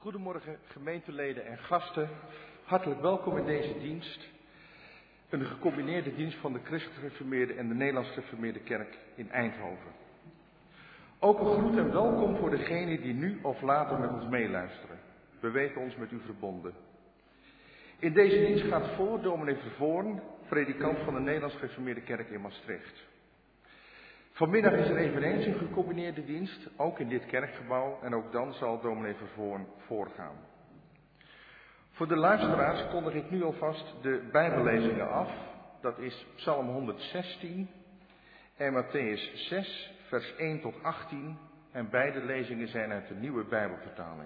Goedemorgen gemeenteleden en gasten. Hartelijk welkom in deze dienst. Een gecombineerde dienst van de Christelijk Gereformeerde en de Nederlands Gereformeerde Kerk in Eindhoven. Ook een groet en welkom voor degenen die nu of later met ons meeluisteren. We weten ons met u verbonden. In deze dienst gaat voor dominee Vervoorn, predikant van de Nederlands Gereformeerde Kerk in Maastricht. Vanmiddag is er eveneens een gecombineerde dienst, ook in dit kerkgebouw, en ook dan zal dominee Vervoorn voorgaan. Voor de luisteraars kondig ik nu alvast de Bijbellezingen af. Dat is Psalm 116 en Mattheüs 6, vers 1 tot 18. En beide lezingen zijn uit de Nieuwe Bijbelvertaling.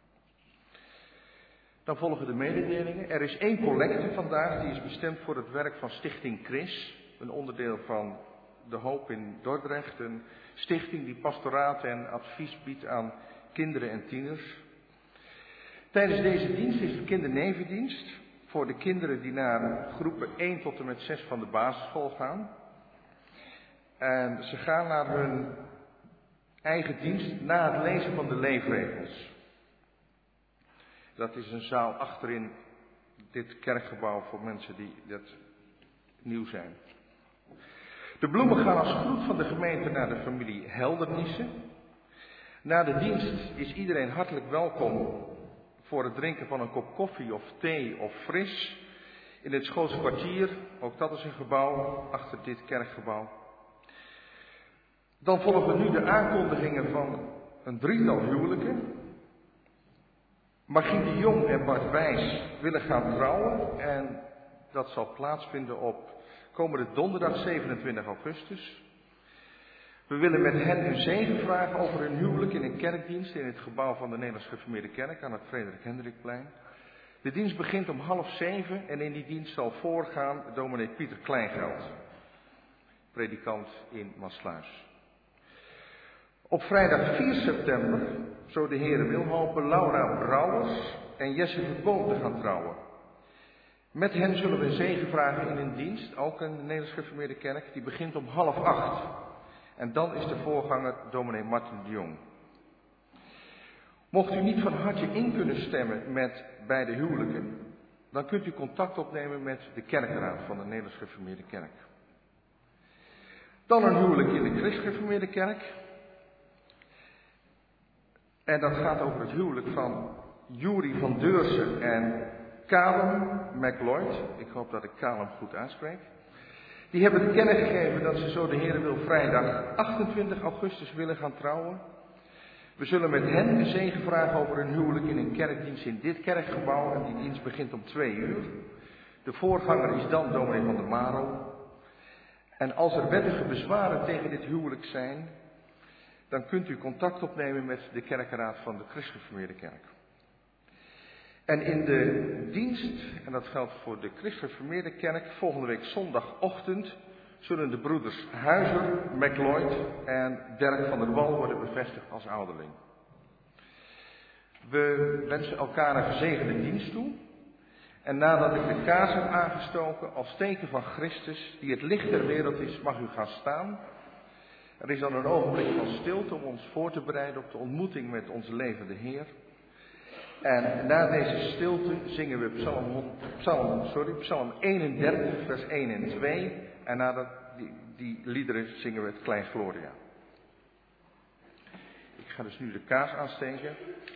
Dan volgen de mededelingen. Er is 1 collecte vandaag, die is bestemd voor het werk van Stichting Chris, een onderdeel van De Hoop in Dordrecht, een stichting die pastoraat en advies biedt aan kinderen en tieners. Tijdens deze dienst is er kindernevendienst voor de kinderen die naar groepen 1 tot en met 6 van de basisschool gaan. En ze gaan naar hun eigen dienst na het lezen van de leefregels. Dat is een zaal achterin dit kerkgebouw voor mensen die dat nieuw zijn. De bloemen gaan als groet van de gemeente naar de familie Heldernissen. Na de dienst is iedereen hartelijk welkom voor het drinken van een kop koffie of thee of fris in het Schootse kwartier. Ook dat is een gebouw achter dit kerkgebouw. Dan volgen nu de aankondigingen van een drietal huwelijken. Margriet de Jong en Bart Wijs willen gaan trouwen en dat zal plaatsvinden op komende donderdag 27 augustus. We willen met hen een zegen vragen over hun huwelijk in een kerkdienst in het gebouw van de Nederlands Gereformeerde Kerk aan het Frederik Hendrikplein. De dienst begint om 6:30 en in die dienst zal voorgaan dominee Pieter Kleingeld, predikant in Maassluis. Op vrijdag 4 september, zo de Heere wil, hopen Laura Brouwers en Jesse Verboom te gaan trouwen. Met hen zullen we een zegen vragen in een dienst, ook in de Nederlands Gereformeerde Kerk, die begint om 7:30. En dan is de voorganger dominee Martin de Jong. Mocht u niet van harte in kunnen stemmen met beide huwelijken, dan kunt u contact opnemen met de kerkraad van de Nederlands Gereformeerde Kerk. Dan een huwelijk in de Christelijk Gereformeerde Kerk. En dat gaat over het huwelijk van Juri van Deursen en Calum McLeod. Ik hoop dat ik Calum goed uitspreek. Die hebben te kennen gegeven dat ze zo de Heere wil vrijdag 28 augustus willen gaan trouwen. We zullen met hen een zegen vragen over hun huwelijk in een kerkdienst in dit kerkgebouw. En die dienst begint om 2:00. De voorganger is dan dominee van der Marel. En als er wettige bezwaren tegen dit huwelijk zijn, dan kunt u contact opnemen met de kerkraad van de Christelijk Gereformeerde Kerk. En in de dienst, en dat geldt voor de Christelijk Gereformeerde Kerk, volgende week zondagochtend zullen de broeders Huizer, McLeod en Dirk van der Wal worden bevestigd als ouderling. We wensen elkaar een gezegende dienst toe. En nadat ik de kaars heb aangestoken als teken van Christus, die het licht der wereld is, mag u gaan staan. Er is dan een ogenblik van stilte om ons voor te bereiden op de ontmoeting met onze levende Heer. En na deze stilte zingen we Psalm 31, vers 1 en 2. En na die liederen zingen we het Klein Gloria. Ik ga dus nu de kaars aansteken.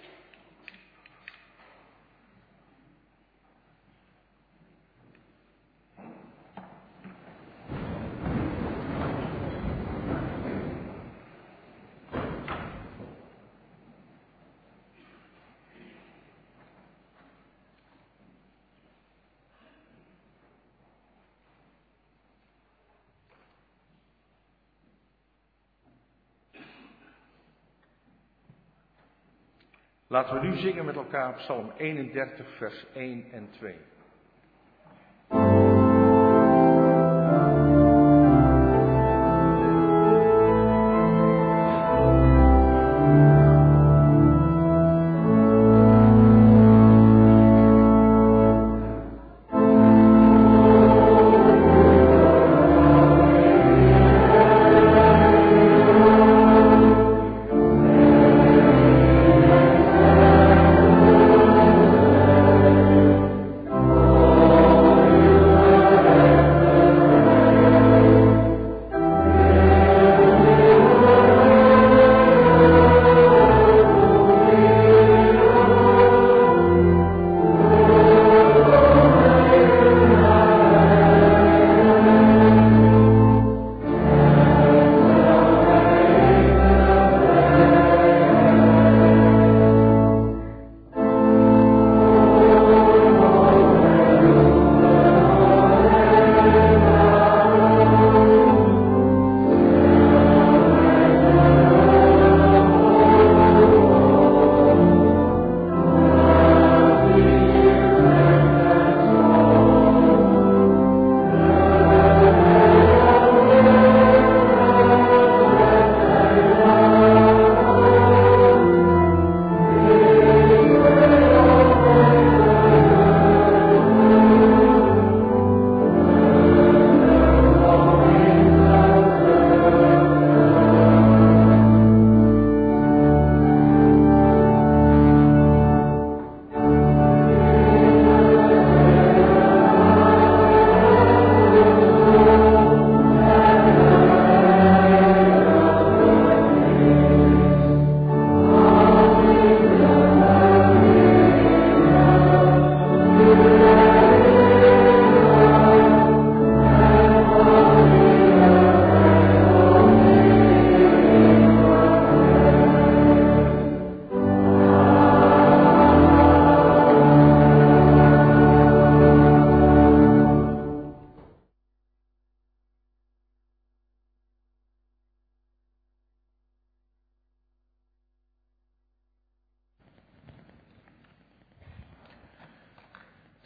Laten we nu zingen met elkaar Psalm 31, vers 1 en 2.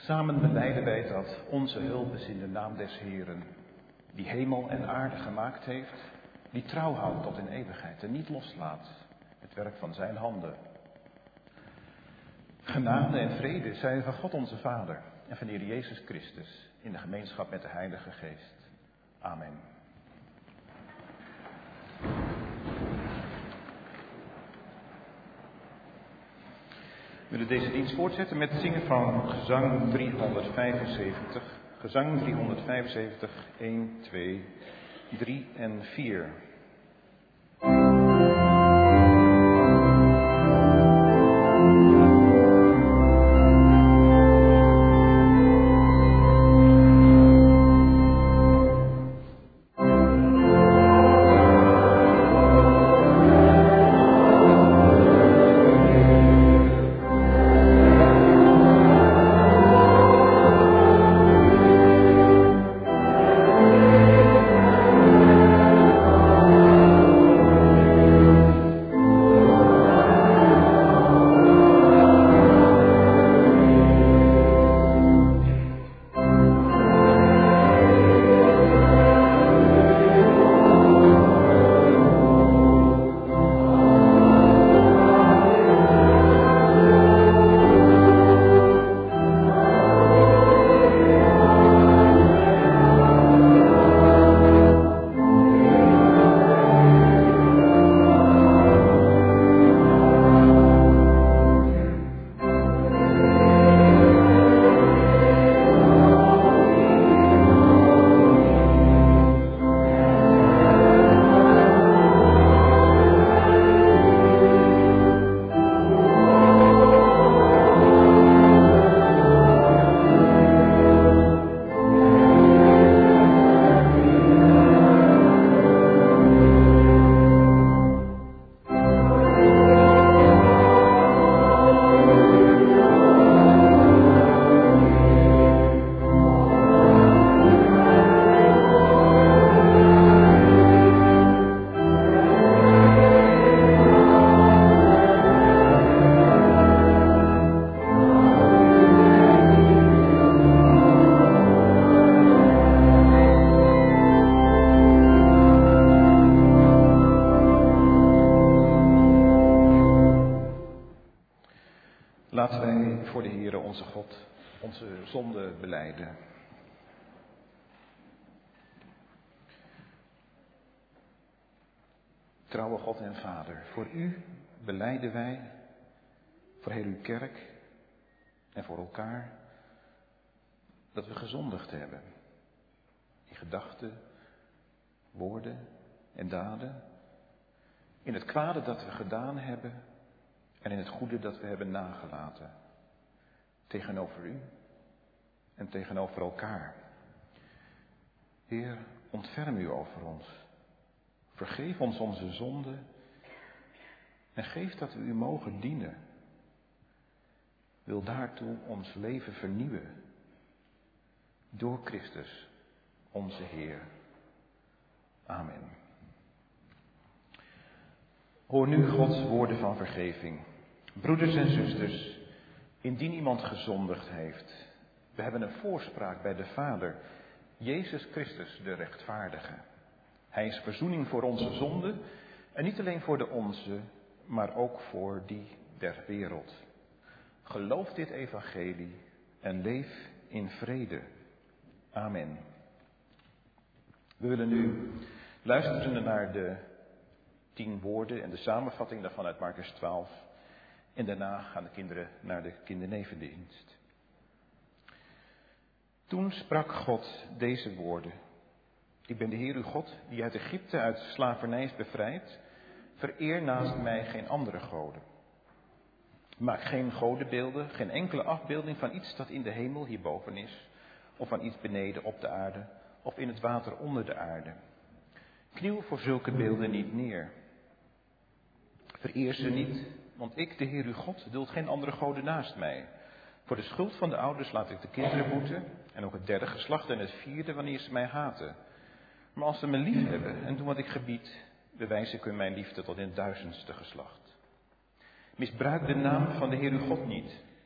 Samen belijden wij dat onze hulp is in de naam des Heeren, die hemel en aarde gemaakt heeft, die trouw houdt tot in eeuwigheid en niet loslaat het werk van zijn handen. Genade en vrede zijn van God onze Vader en van de Heer Jezus Christus in de gemeenschap met de Heilige Geest. Amen. We willen deze dienst voortzetten met het zingen van gezang 375. Gezang 375, 1, 2, 3 en 4. Laten wij voor de Heere onze God onze zonde belijden. Trouwe God en Vader, voor u belijden wij, voor heel uw kerk en voor elkaar, dat we gezondigd hebben. In gedachten, woorden en daden. In het kwade dat we gedaan hebben en in het goede dat we hebben nagelaten. Tegenover u en tegenover elkaar. Heer, ontferm u over ons. Vergeef ons onze zonden en geef dat we u mogen dienen. Wil daartoe ons leven vernieuwen. Door Christus, onze Heer. Amen. Hoor nu Gods woorden van vergeving. Broeders en zusters, indien iemand gezondigd heeft, we hebben een voorspraak bij de Vader, Jezus Christus de rechtvaardige. Hij is verzoening voor onze zonden en niet alleen voor de onze, maar ook voor die der wereld. Geloof dit evangelie en leef in vrede. Amen. We willen nu luisteren naar de 10 woorden en de samenvatting daarvan uit Markus 12. En daarna gaan de kinderen naar de kindernevendienst. Toen sprak God deze woorden. Ik ben de Heer uw God, die uit Egypte uit slavernij is bevrijd. Vereer naast mij geen andere goden. Maak geen godenbeelden, geen enkele afbeelding van iets dat in de hemel hierboven is. Of van iets beneden op de aarde, of in het water onder de aarde. Kniel voor zulke beelden niet neer. Vereer ze niet, want ik, de Heer uw God, duld geen andere goden naast mij. Voor de schuld van de ouders laat ik de kinderen boeten, en ook het 3e geslacht en het 4e wanneer ze mij haten. Maar als ze me lief hebben en doen wat ik gebied, bewijs ik hun mijn liefde tot in het 1000ste geslacht. Misbruik de naam van de Heer uw God niet,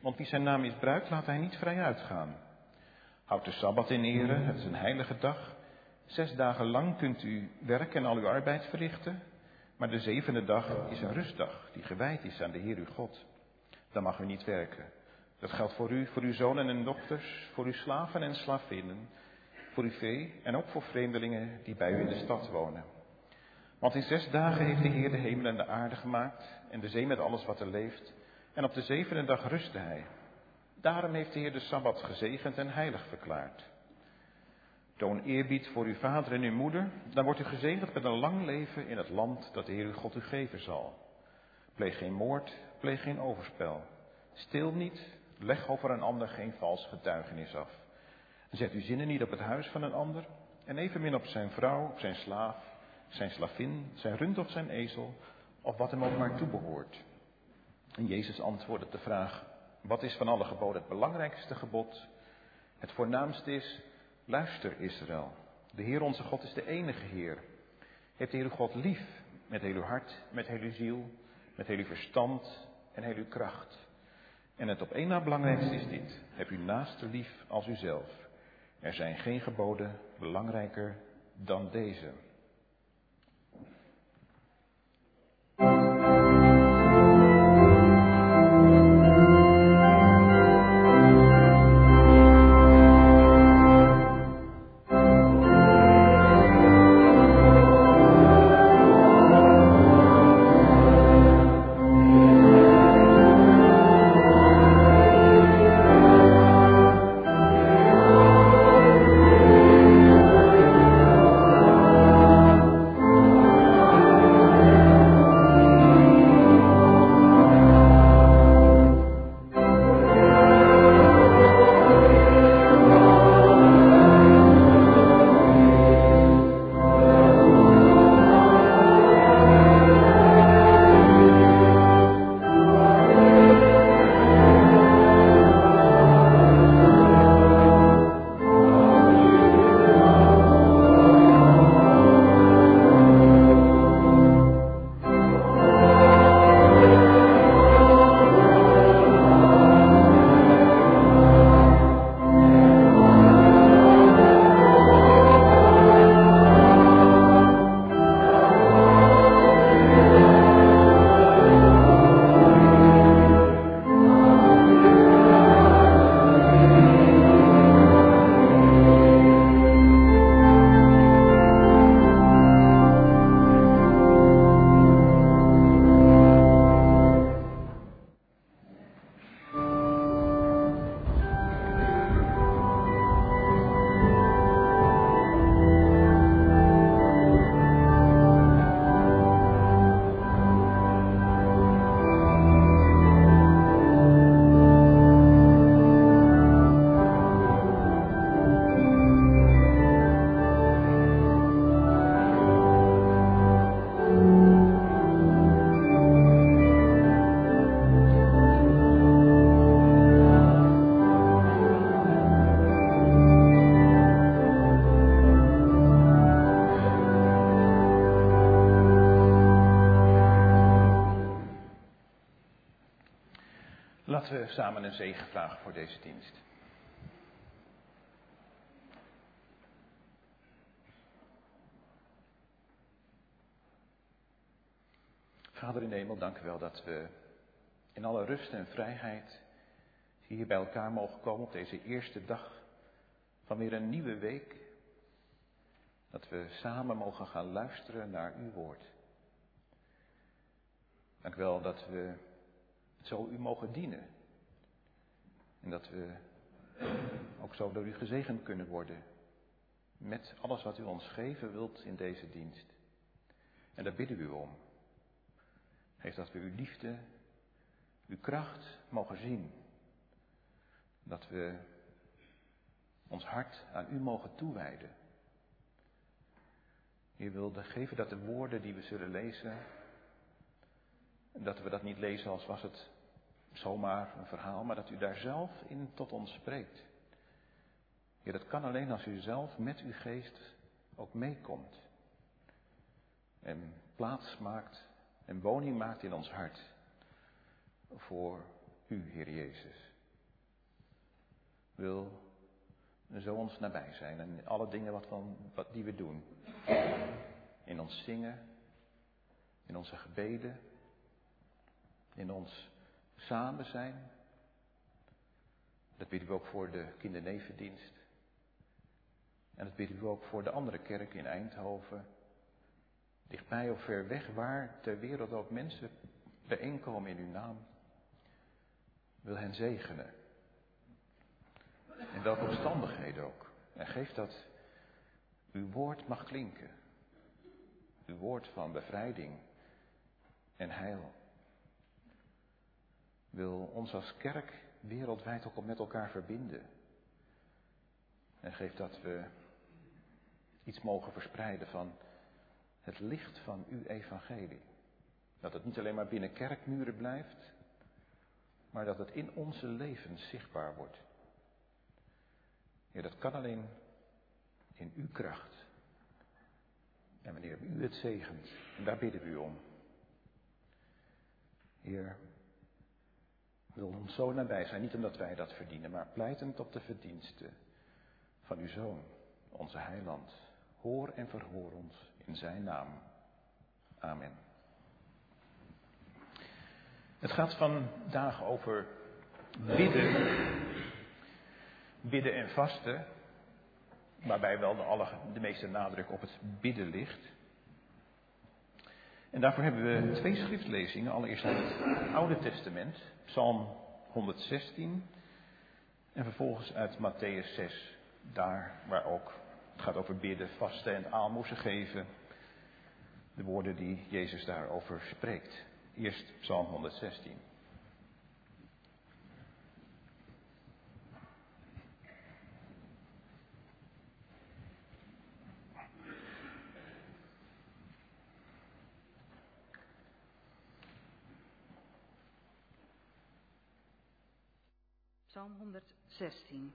Want wie zijn naam misbruikt, laat hij niet vrij uitgaan. Houd de Sabbat in ere, het is een heilige dag. 6 dagen lang kunt u werken en al uw arbeid verrichten. Maar de 7e dag is een rustdag, die gewijd is aan de Heer uw God. Dan mag u niet werken. Dat geldt voor u, voor uw zonen en dochters, voor uw slaven en slavinnen, voor uw vee en ook voor vreemdelingen die bij u in de stad wonen. Want in 6 dagen heeft de Heer de hemel en de aarde gemaakt en de zee met alles wat er leeft. En op de 7e dag rustte hij. Daarom heeft de Heer de Sabbat gezegend en heilig verklaard. Toon eerbied voor uw vader en uw moeder, dan wordt u gezegend met een lang leven in het land dat de Heer uw God u geven zal. Pleeg geen moord, pleeg geen overspel. Steel niet, leg over een ander geen vals getuigenis af. Zet uw zinnen niet op het huis van een ander en evenmin op zijn vrouw, op zijn slaaf, zijn slavin, zijn rund of zijn ezel, of wat hem ook maar toebehoort. En Jezus antwoordde op de vraag, wat is van alle geboden het belangrijkste gebod? Het voornaamste is, luister Israël, de Heer onze God is de enige Heer. Heeft de Heer uw God lief, met heel uw hart, met heel uw ziel, met heel uw verstand en heel uw kracht. En het op één na belangrijkste is dit, heb uw naaste lief als uzelf. Er zijn geen geboden belangrijker dan deze. Laten we samen een zegen vragen voor deze dienst. Vader in de hemel, dank u wel dat we in alle rust en vrijheid hier bij elkaar mogen komen op deze eerste dag van weer een nieuwe week. Dat we samen mogen gaan luisteren naar uw woord. Dank u wel dat we zo u mogen dienen. En dat we ook zo door u gezegend kunnen worden met alles wat u ons geven wilt in deze dienst. En daar bidden we u om. Geef dat we uw liefde, uw kracht mogen zien. Dat we ons hart aan u mogen toewijden. U wilde geven dat de woorden die we zullen lezen, dat we dat niet lezen als was het zomaar een verhaal, maar dat u daar zelf in tot ons spreekt. Ja, dat kan alleen als u zelf met uw geest ook meekomt. En plaats maakt en woning maakt in ons hart voor u, Heer Jezus. wil zo ons nabij zijn. En in alle dingen die we doen. In ons zingen, in onze gebeden, in ons samen zijn. Dat bidden we ook voor de kindernevendienst. En dat bidden we ook voor de andere kerk in Eindhoven. Dichtbij of ver weg, waar ter wereld ook mensen bijeenkomen in uw naam. Wil hen zegenen. In welke omstandigheden ook. En geef dat uw woord mag klinken. Uw woord van bevrijding en heil. Wil ons als kerk wereldwijd ook met elkaar verbinden. En geef dat we iets mogen verspreiden van het licht van uw evangelie. Dat het niet alleen maar binnen kerkmuren blijft, maar dat het in onze levens zichtbaar wordt. Ja, dat kan alleen in uw kracht. En wanneer u het zegent, en daar bidden we u om. Heer, wil ons zo nabij zijn, niet omdat wij dat verdienen, maar pleitend op de verdiensten van uw Zoon, onze Heiland. Hoor en verhoor ons in zijn naam. Amen. Het gaat vandaag over bidden en vasten, waarbij wel de meeste nadruk op het bidden ligt. En daarvoor hebben we 2 schriftlezingen. Allereerst uit het Oude Testament, Psalm 116 en vervolgens uit Mattheüs 6. Daar waar ook het gaat over bidden, vasten en aalmoezen geven. De woorden die Jezus daarover spreekt. Eerst Psalm 116. Psalm 116.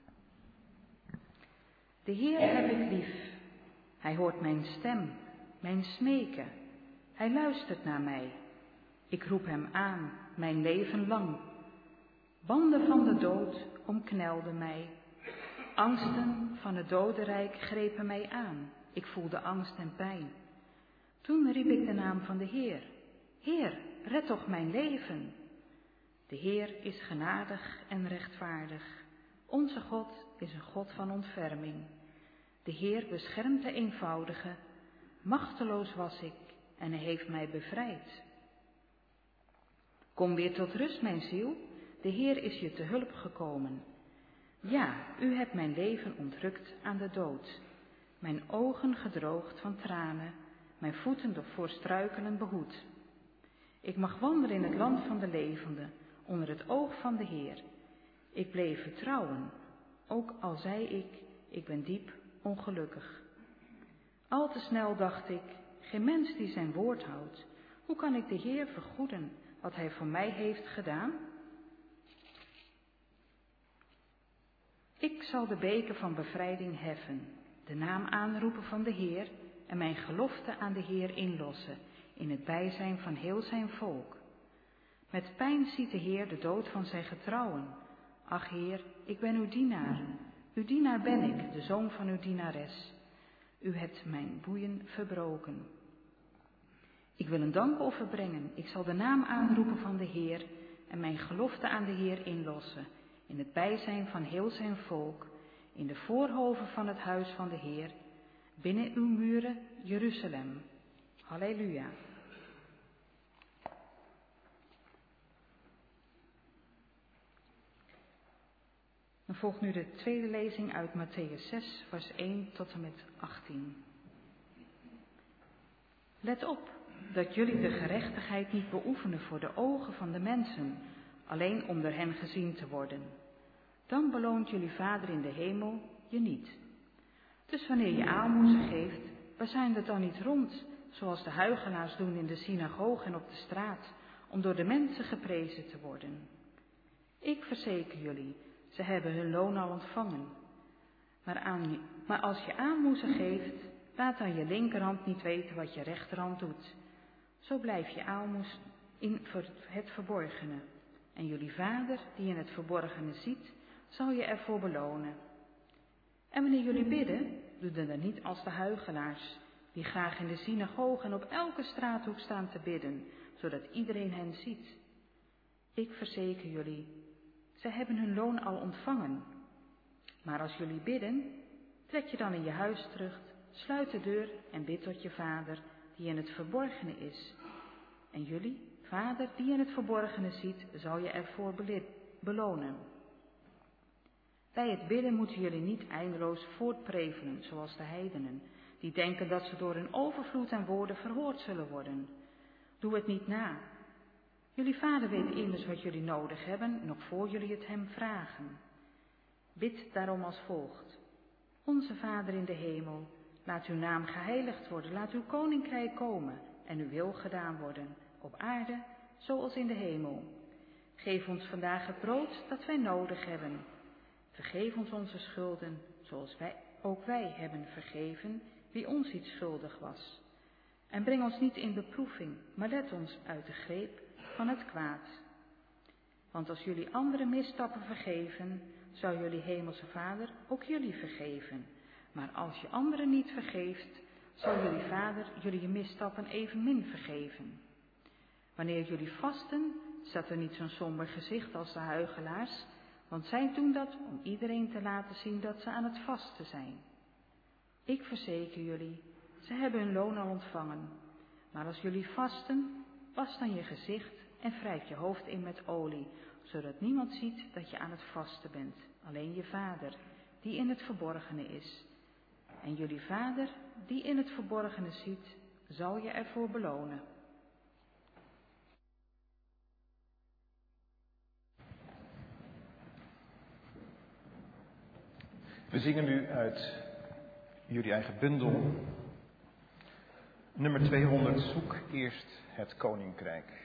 De Heer heb ik lief. Hij hoort mijn stem, mijn smeken. Hij luistert naar mij. Ik roep hem aan, mijn leven lang. Banden van de dood omknelden mij. Angsten van het dodenrijk grepen mij aan. Ik voelde angst en pijn. Toen riep ik de naam van de Heer. Heer, red toch mijn leven. De Heer is genadig en rechtvaardig. Onze God is een God van ontferming. De Heer beschermt de eenvoudige. Machteloos was ik en hij heeft mij bevrijd. Kom weer tot rust, mijn ziel. De Heer is je te hulp gekomen. Ja, u hebt mijn leven ontrukt aan de dood. Mijn ogen gedroogd van tranen. Mijn voeten door voor struikelen behoed. Ik mag wandelen in het land van de levenden, onder het oog van de Heer. Ik bleef vertrouwen, ook al zei ik ben diep ongelukkig. Al te snel dacht ik, geen mens die zijn woord houdt. Hoe kan ik de Heer vergoeden wat hij voor mij heeft gedaan? Ik zal de beker van bevrijding heffen, de naam aanroepen van de Heer en mijn gelofte aan de Heer inlossen, in het bijzijn van heel zijn volk. Met pijn ziet de Heer de dood van zijn getrouwen. Ach Heer, ik ben uw dienaar. Uw dienaar ben ik, de zoon van uw dienares. U hebt mijn boeien verbroken. Ik wil een dankoffer brengen. Ik zal de naam aanroepen van de Heer en mijn gelofte aan de Heer inlossen, in het bijzijn van heel zijn volk, in de voorhoven van het huis van de Heer, binnen uw muren, Jeruzalem. Halleluja. Dan volgt nu de tweede lezing uit Mattheüs 6, vers 1 tot en met 18. Let op dat jullie de gerechtigheid niet beoefenen voor de ogen van de mensen, alleen om door hen gezien te worden. Dan beloont jullie Vader in de hemel je niet. Dus wanneer je aalmoezen geeft, bazuin het dan niet rond, zoals de huichelaars doen in de synagoge en op de straat, om door de mensen geprezen te worden. Ik verzeker jullie, ze hebben hun loon al ontvangen. Maar als je aalmoezen geeft, laat dan je linkerhand niet weten wat je rechterhand doet. Zo blijf je aalmoes in het verborgene. En jullie Vader, die in het verborgene ziet, zal je ervoor belonen. En wanneer jullie bidden, doe dan niet als de huichelaars, die graag in de synagoge en op elke straathoek staan te bidden, zodat iedereen hen ziet. Ik verzeker jullie, zij hebben hun loon al ontvangen. Maar als jullie bidden, trek je dan in je huis terug, sluit de deur en bid tot je Vader, die in het verborgene is. En jullie, Vader, die in het verborgene ziet, zal je ervoor belonen. Bij het bidden moeten jullie niet eindeloos voortprevelen, zoals de heidenen, die denken dat ze door hun overvloed aan woorden verhoord zullen worden. Doe het niet na. Jullie Vader weet immers wat jullie nodig hebben, nog voor jullie het hem vragen. Bid daarom als volgt. Onze Vader in de hemel, laat uw naam geheiligd worden, laat uw koninkrijk komen en uw wil gedaan worden, op aarde zoals in de hemel. Geef ons vandaag het brood dat wij nodig hebben. Vergeef ons onze schulden, zoals wij hebben vergeven wie ons iets schuldig was. En breng ons niet in beproeving, maar let ons uit de greep van het kwaad. Want als jullie andere misstappen vergeven, zou jullie hemelse Vader ook jullie vergeven. Maar als je anderen niet vergeeft, zal jullie Vader jullie je misstappen evenmin vergeven. Wanneer jullie vasten, staat er niet zo'n somber gezicht als de huichelaars, want zij doen dat om iedereen te laten zien dat ze aan het vasten zijn. Ik verzeker jullie, ze hebben hun loon al ontvangen. Maar als jullie vasten, was dan je gezicht en wrijf je hoofd in met olie, zodat niemand ziet dat je aan het vasten bent, alleen je Vader, die in het verborgene is. En jullie Vader, die in het verborgene ziet, zal je ervoor belonen. We zingen nu uit jullie eigen bundel, nummer 200, zoek eerst het koninkrijk.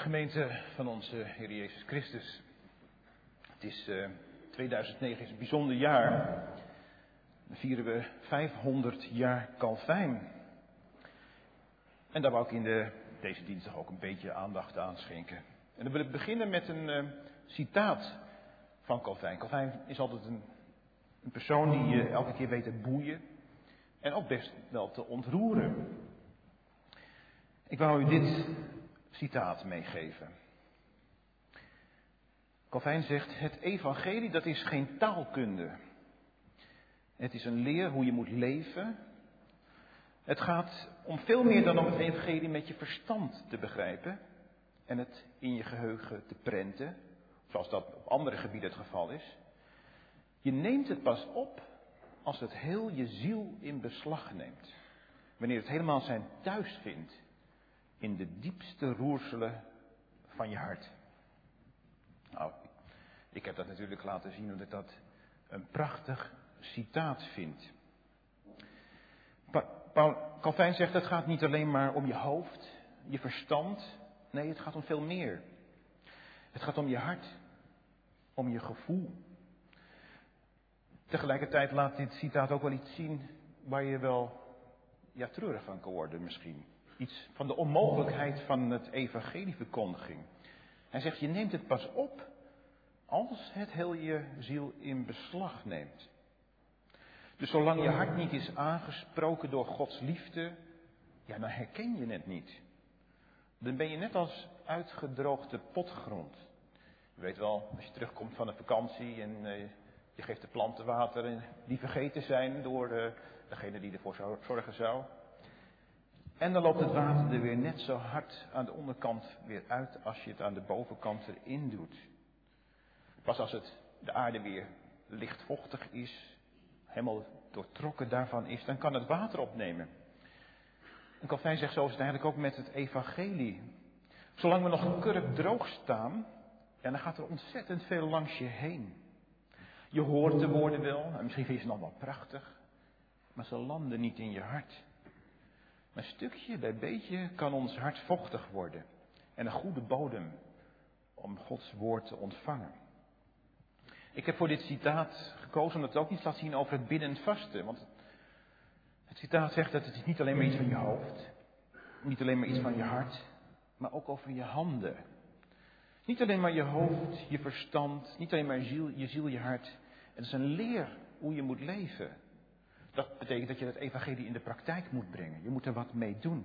Gemeente van onze Heer Jezus Christus. Het is 2009 is een bijzonder jaar. Dan vieren we 500 jaar Calvijn. En daar wou ik in deze dinsdag ook een beetje aandacht aan schenken. En dan wil ik beginnen met een citaat van Calvijn. Calvijn is altijd een persoon die je elke keer weet te boeien. En ook best wel te ontroeren. Ik wou u dit citaat meegeven. Calvijn zegt: het evangelie, dat is geen taalkunde. Het is een leer hoe je moet leven. Het gaat om veel meer dan om het evangelie met je verstand te begrijpen en het in je geheugen te prenten, zoals dat op andere gebieden het geval is. Je neemt het pas op als het heel je ziel in beslag neemt. Wanneer het helemaal zijn thuis vindt in de diepste roerselen van je hart. Nou, ik heb dat natuurlijk laten zien omdat ik dat een prachtig citaat vind. Calvijn zegt: het gaat niet alleen maar om je hoofd, je verstand. Nee, het gaat om veel meer. Het gaat om je hart, om je gevoel. Tegelijkertijd laat dit citaat ook wel iets zien waar je wel treurig van kan worden misschien. Iets van de onmogelijkheid van het evangelieverkondiging. Hij zegt: je neemt het pas op als het heel je ziel in beslag neemt. Dus zolang je hart niet is aangesproken door Gods liefde, dan herken je het niet. Dan ben je net als uitgedroogde potgrond. Je weet wel, als je terugkomt van een vakantie en je geeft de planten water en die vergeten zijn door degene die ervoor zorgen zou. En dan loopt het water er weer net zo hard aan de onderkant weer uit als je het aan de bovenkant erin doet. Pas als de aarde weer lichtvochtig is, helemaal doortrokken daarvan is, dan kan het water opnemen. En Calvijn zegt: zo is het eigenlijk ook met het evangelie. Zolang we nog kurkdroog staan, dan gaat er ontzettend veel langs je heen. Je hoort de woorden wel, en misschien vind je ze nog wel prachtig, maar ze landen niet in je hart. Maar stukje bij beetje kan ons hart vochtig worden en een goede bodem om Gods woord te ontvangen. Ik heb voor dit citaat gekozen omdat het ook iets laat zien over het bidden en vasten. Want het citaat zegt dat het is niet alleen maar iets van je hoofd, niet alleen maar iets van je hart, maar ook over je handen. Niet alleen maar je hoofd, je verstand, niet alleen maar je ziel, je hart. Het is een leer hoe je moet leven. Dat betekent dat je het evangelie in de praktijk moet brengen. Je moet er wat mee doen.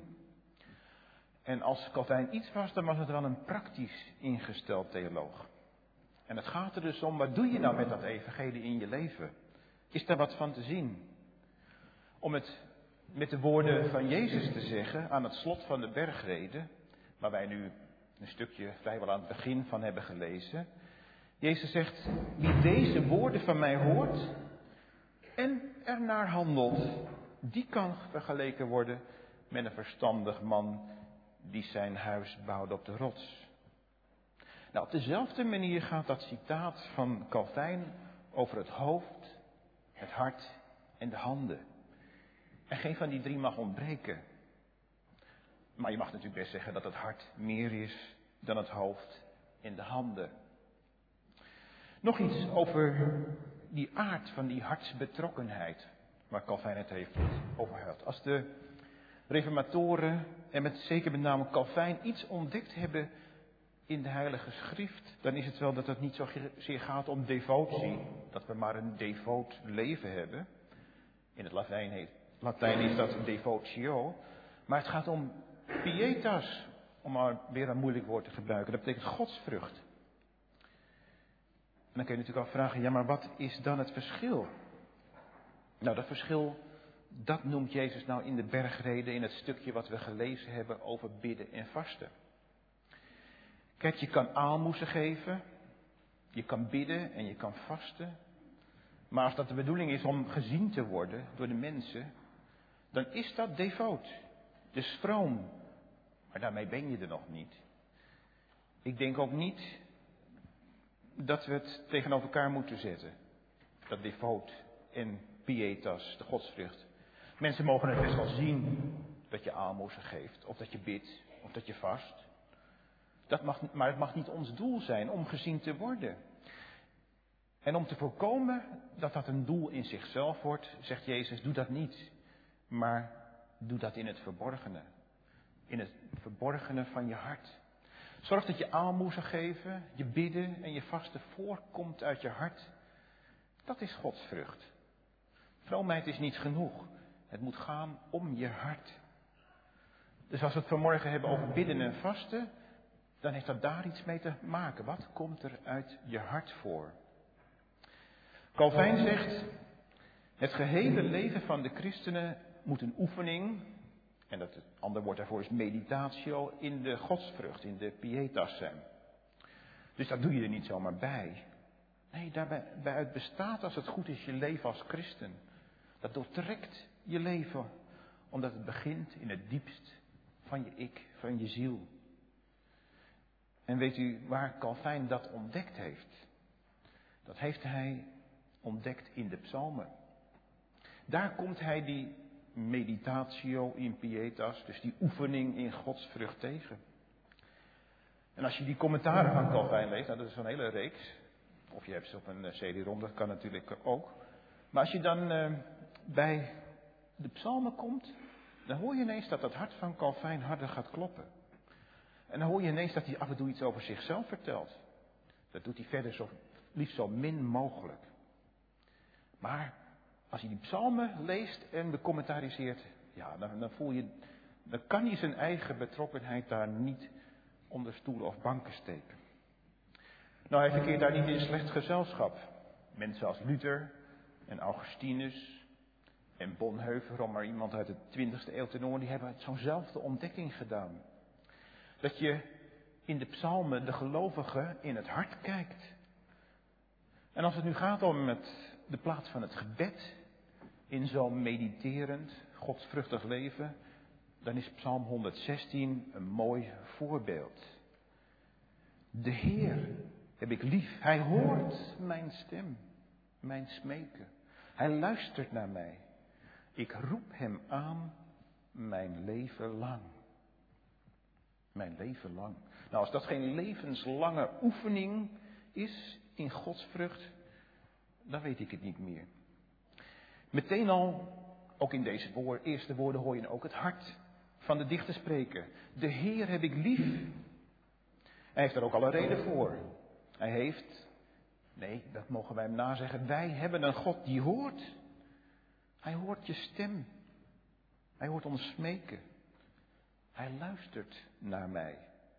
En als Calvijn iets was, dan was het wel een praktisch ingesteld theoloog. En het gaat er dus om, wat doe je nou met dat evangelie in je leven? Is daar wat van te zien? Om het met de woorden van Jezus te zeggen aan het slot van de bergrede, waar wij nu een stukje vrijwel aan het begin van hebben gelezen. Jezus zegt: wie deze woorden van mij hoort en ernaar handelt, die kan vergeleken worden met een verstandig man die zijn huis bouwde op de rots. Nou, op dezelfde manier gaat dat citaat van Calvijn over het hoofd, het hart en de handen. En geen van die drie mag ontbreken. Maar je mag natuurlijk best zeggen dat het hart meer is dan het hoofd en de handen. Nog iets over die aard van die hartsbetrokkenheid waar Calvijn het heeft over gehad. Als de reformatoren en zeker met name Calvijn iets ontdekt hebben in de Heilige Schrift, dan is het wel dat het niet zozeer gaat om devotie, dat we maar een devoot leven hebben. In het Latijn is dat devotio, maar het gaat om pietas, om maar weer een moeilijk woord te gebruiken. Dat betekent godsvrucht. En dan kun je natuurlijk afvragen, maar wat is dan het verschil? Nou, dat verschil, dat noemt Jezus nou in de bergrede, in het stukje wat we gelezen hebben over bidden en vasten. Kijk, je kan aalmoezen geven, je kan bidden en je kan vasten. Maar als dat de bedoeling is om gezien te worden door de mensen, dan is dat devoot. Dus vroom. Maar daarmee ben je er nog niet. Ik denk ook niet dat we het tegenover elkaar moeten zetten. Dat devoot en pietas, de godsvrucht. Mensen mogen het best wel zien dat je aalmoezen geeft, of dat je bidt, of dat je vast. Maar het mag niet ons doel zijn om gezien te worden. En om te voorkomen dat dat een doel in zichzelf wordt, zegt Jezus, doe dat niet. Maar doe dat in het verborgene. In het verborgene van je hart. Zorg dat je aalmoezen geven, je bidden en je vasten voorkomt uit je hart. Dat is Gods vrucht. Vroomheid is niet genoeg. Het moet gaan om je hart. Dus als we het vanmorgen hebben over bidden en vasten, dan heeft dat daar iets mee te maken. Wat komt er uit je hart voor? Calvijn zegt, het gehele leven van de christenen moet een oefening, en het andere woord daarvoor is meditatio, in de godsvrucht, in de pietas zijn. Dus dat doe je er niet zomaar bij. Nee, daaruit bestaat als het goed is je leven als christen. Dat doortrekt je leven, omdat het begint in het diepst van je ik, van je ziel. En weet u waar Calvijn dat ontdekt heeft? Dat heeft hij ontdekt in de psalmen. Daar komt hij die meditatio in pietas, dus die oefening in godsvrucht tegen. En als je die commentaren van Calvijn leest, nou, dat is een hele reeks. Of je hebt ze op een CD-ROM, dat kan natuurlijk ook. Maar als je dan bij de psalmen komt, dan hoor je ineens dat het hart van Calvijn harder gaat kloppen. En dan hoor je ineens dat hij af en toe iets over zichzelf vertelt. Dat doet hij verder liefst zo min mogelijk. Maar als hij die psalmen leest en becommentariseert, ja, dan kan hij zijn eigen betrokkenheid daar niet onder stoelen of banken steken. Nou, hij verkeert daar niet in slecht gezelschap. Mensen als Luther en Augustinus en Bonhoeffer, om maar iemand uit de 20e eeuw te noemen, die hebben zo'nzelfde ontdekking gedaan. Dat je in de psalmen de gelovige in het hart kijkt. En als het nu gaat om de plaats van het gebed in zo'n mediterend, godsvruchtig leven, dan is Psalm 116 een mooi voorbeeld. De Heer heb ik lief. Hij hoort mijn stem, mijn smeken. Hij luistert naar mij. Ik roep hem aan mijn leven lang. Mijn leven lang. Nou, als dat geen levenslange oefening is in godsvrucht, dan weet ik het niet meer. Meteen al, ook in deze eerste woorden hoor je ook het hart van de dichter spreken. De Heer heb ik lief. Hij heeft er ook alle reden voor. Hij heeft, nee, dat mogen wij hem nazeggen, wij hebben een God die hoort. Hij hoort je stem. Hij hoort ons smeken. Hij luistert naar mij.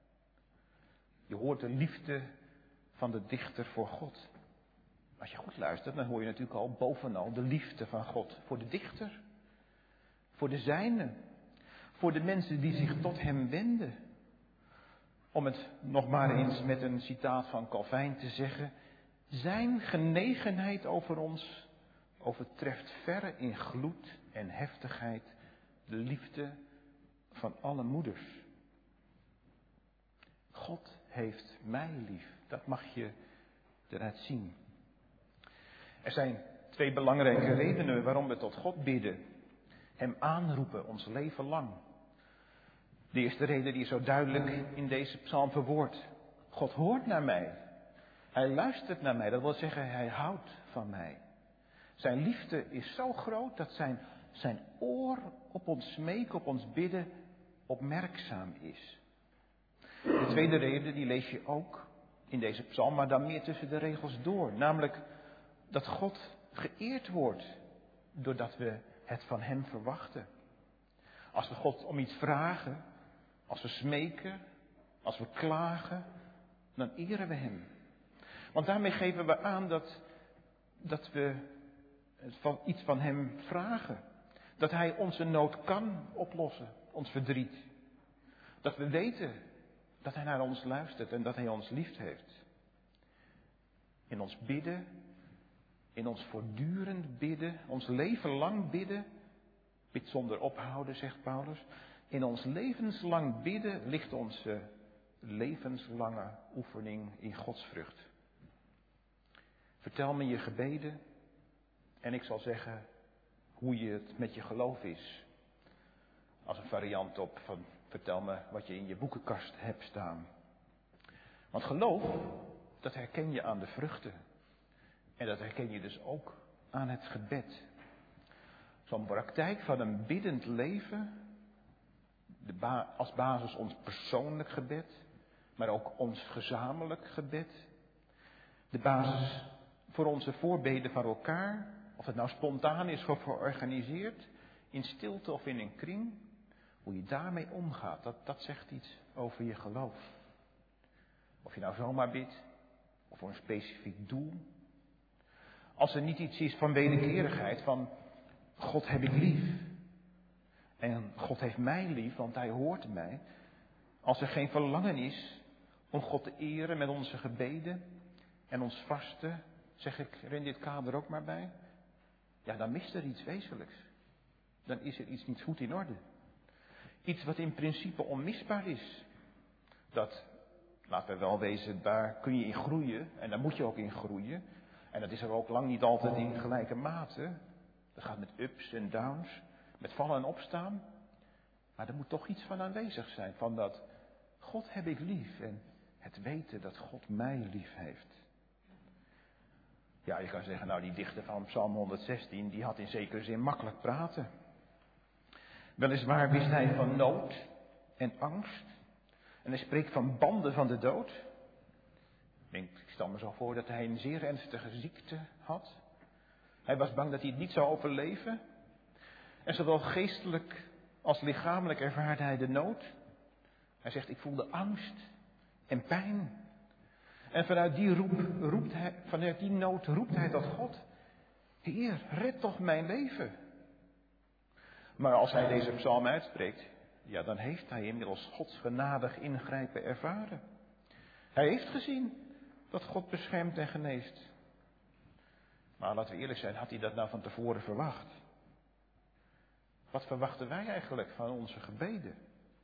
Je hoort de liefde van de dichter voor God. Als je goed luistert, dan hoor je natuurlijk al bovenal de liefde van God voor de dichter. Voor de zijnen. Voor de mensen die zich tot hem wenden. Om het nog maar eens met een citaat van Calvijn te zeggen. Zijn genegenheid over ons overtreft verre in gloed en heftigheid de liefde van alle moeders. God heeft mij lief. Dat mag je eruit zien. Er zijn 2 belangrijke redenen waarom we tot God bidden. Hem aanroepen ons leven lang. De eerste reden die is zo duidelijk in deze psalm verwoord. God hoort naar mij. Hij luistert naar mij. Dat wil zeggen, hij houdt van mij. Zijn liefde is zo groot dat zijn oor op ons smeken, op ons bidden, opmerkzaam is. De tweede reden, die lees je ook in deze psalm, maar dan meer tussen de regels door. Namelijk dat God geëerd wordt doordat we het van hem verwachten. Als we God om iets vragen, als we smeken, als we klagen, dan eren we hem. Want daarmee geven we aan dat we iets van hem vragen. Dat hij onze nood kan oplossen, ons verdriet. Dat we weten dat hij naar ons luistert en dat hij ons lief heeft. In ons bidden, in ons voortdurend bidden, ons leven lang bidden, bid zonder ophouden, zegt Paulus. In ons levenslang bidden ligt onze levenslange oefening in godsvrucht. Vertel me je gebeden en ik zal zeggen hoe het met je geloof is. Als een variant op van vertel me wat je in je boekenkast hebt staan. Want geloof, dat herken je aan de vruchten. En dat herken je dus ook aan het gebed. Zo'n praktijk van een biddend leven, als basis ons persoonlijk gebed, maar ook ons gezamenlijk gebed. De basis voor onze voorbeden van elkaar, of het nou spontaan is of georganiseerd, in stilte of in een kring. Hoe je daarmee omgaat, dat zegt iets over je geloof. Of je nou zomaar bidt, of voor een specifiek doel. Als er niet iets is van wederkerigheid, van God heb ik lief. En God heeft mij lief, want Hij hoort mij. Als er geen verlangen is om God te eren met onze gebeden en ons vasten, zeg ik er in dit kader ook maar bij. Ja, dan mist er iets wezenlijks. Dan is er iets niet goed in orde. Iets wat in principe onmisbaar is. Dat, laten we wel wezen, daar kun je in groeien. En daar moet je ook in groeien. En dat is er ook lang niet altijd in gelijke mate. Dat gaat met ups en downs. Met vallen en opstaan. Maar er moet toch iets van aanwezig zijn. Van dat God heb ik lief. En het weten dat God mij lief heeft. Ja, je kan zeggen, nou die dichter van Psalm 116, die had in zekere zin makkelijk praten. Weliswaar wist hij van nood en angst. En hij spreekt van banden van de dood. Ik stel me zo voor dat hij een zeer ernstige ziekte had. Hij was bang dat hij het niet zou overleven. En zowel geestelijk als lichamelijk ervaarde hij de nood. Hij zegt, ik voelde angst en pijn. En vanuit die nood roept hij tot God. Heer, red toch mijn leven. Maar als hij deze psalm uitspreekt, ja, dan heeft hij inmiddels Gods genadig ingrijpen ervaren. Hij heeft gezien dat God beschermt en geneest. Maar laten we eerlijk zijn, had hij dat nou van tevoren verwacht? Wat verwachten wij eigenlijk van onze gebeden?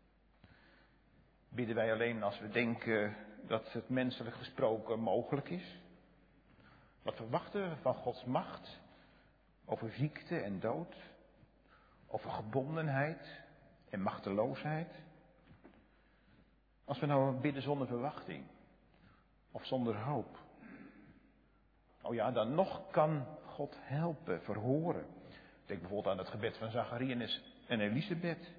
Bidden wij alleen als we denken dat het menselijk gesproken mogelijk is? Wat verwachten we van Gods macht over ziekte en dood? Over gebondenheid en machteloosheid? Als we nou bidden zonder verwachting of zonder hoop. Oh ja, dan nog kan God helpen, verhoren. Denk bijvoorbeeld aan het gebed van Zacharias en Elisabeth.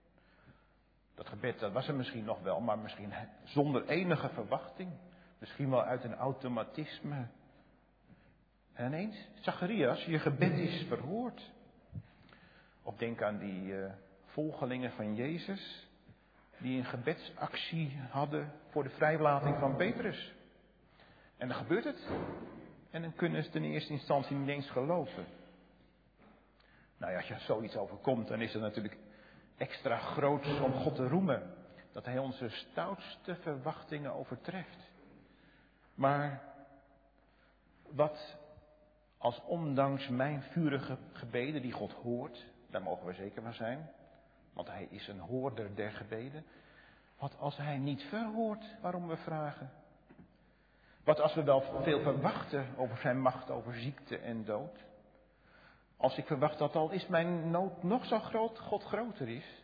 Dat gebed, dat was er misschien nog wel, maar misschien zonder enige verwachting. Misschien wel uit een automatisme. En ineens, Zacharias, je gebed is verhoord. Of denk aan die volgelingen van Jezus, die een gebedsactie hadden voor de vrijlating van Petrus. En dan gebeurt het. En dan kunnen ze in eerste instantie niet eens geloven. Nou ja, als je zoiets overkomt, dan is het natuurlijk extra groot om God te roemen. Dat Hij onze stoutste verwachtingen overtreft. Maar wat als ondanks mijn vurige gebeden die God hoort, daar mogen we zeker van zijn. Want Hij is een hoorder der gebeden. Wat als Hij niet verhoort waarom we vragen? Wat als we wel veel verwachten over zijn macht over ziekte en dood? Als ik verwacht dat al is mijn nood nog zo groot, God groter is.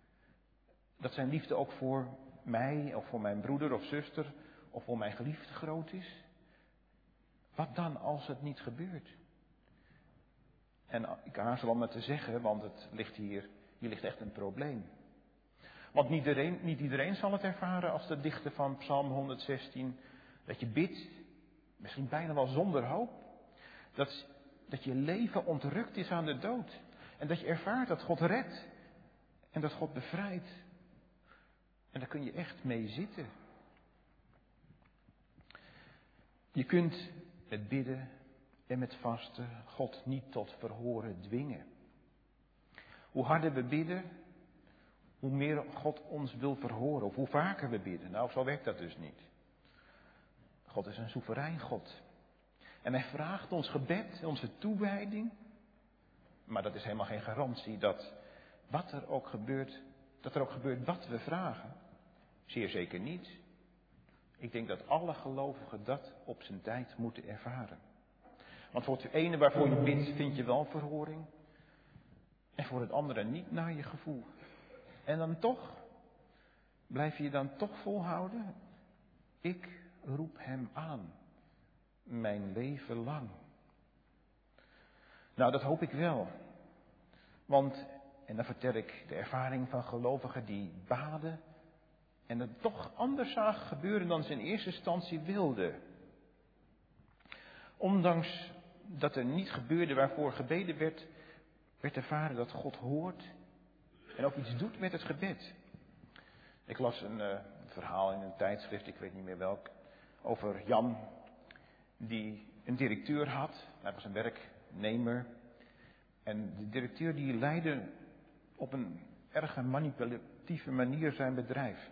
Dat zijn liefde ook voor mij of voor mijn broeder of zuster of voor mijn geliefde groot is. Wat dan als het niet gebeurt? En ik aarzel om het te zeggen, want het ligt hier ligt echt een probleem. Want niet iedereen zal het ervaren als de dichter van Psalm 116. Dat je bidt, misschien bijna wel zonder hoop. Dat je leven ontrukt is aan de dood. En dat je ervaart dat God redt. En dat God bevrijdt. En daar kun je echt mee zitten. Je kunt met bidden en met vasten God niet tot verhoren dwingen. Hoe harder we bidden, hoe meer God ons wil verhoren. Of hoe vaker we bidden. Nou, zo werkt dat dus niet. God is een soeverein God. En Hij vraagt ons gebed, onze toewijding. Maar dat is helemaal geen garantie dat wat er ook gebeurt, dat er ook gebeurt wat we vragen. Zeer zeker niet. Ik denk dat alle gelovigen dat op zijn tijd moeten ervaren. Want voor het ene waarvoor je bidt, vind je wel verhoring. En voor het andere niet naar je gevoel. En dan toch, blijf je dan toch volhouden? Ik roep hem aan, mijn leven lang. Nou, dat hoop ik wel. Want, en dan vertel ik de ervaring van gelovigen die baden en het toch anders zagen gebeuren dan ze in eerste instantie wilden. Ondanks dat er niet gebeurde waarvoor gebeden werd, werd ervaren dat God hoort en ook iets doet met het gebed. Ik las een verhaal in een tijdschrift, ik weet niet meer welk, over Jan die een directeur had. Hij was een werknemer. En de directeur die leidde op een erg manipulatieve manier zijn bedrijf.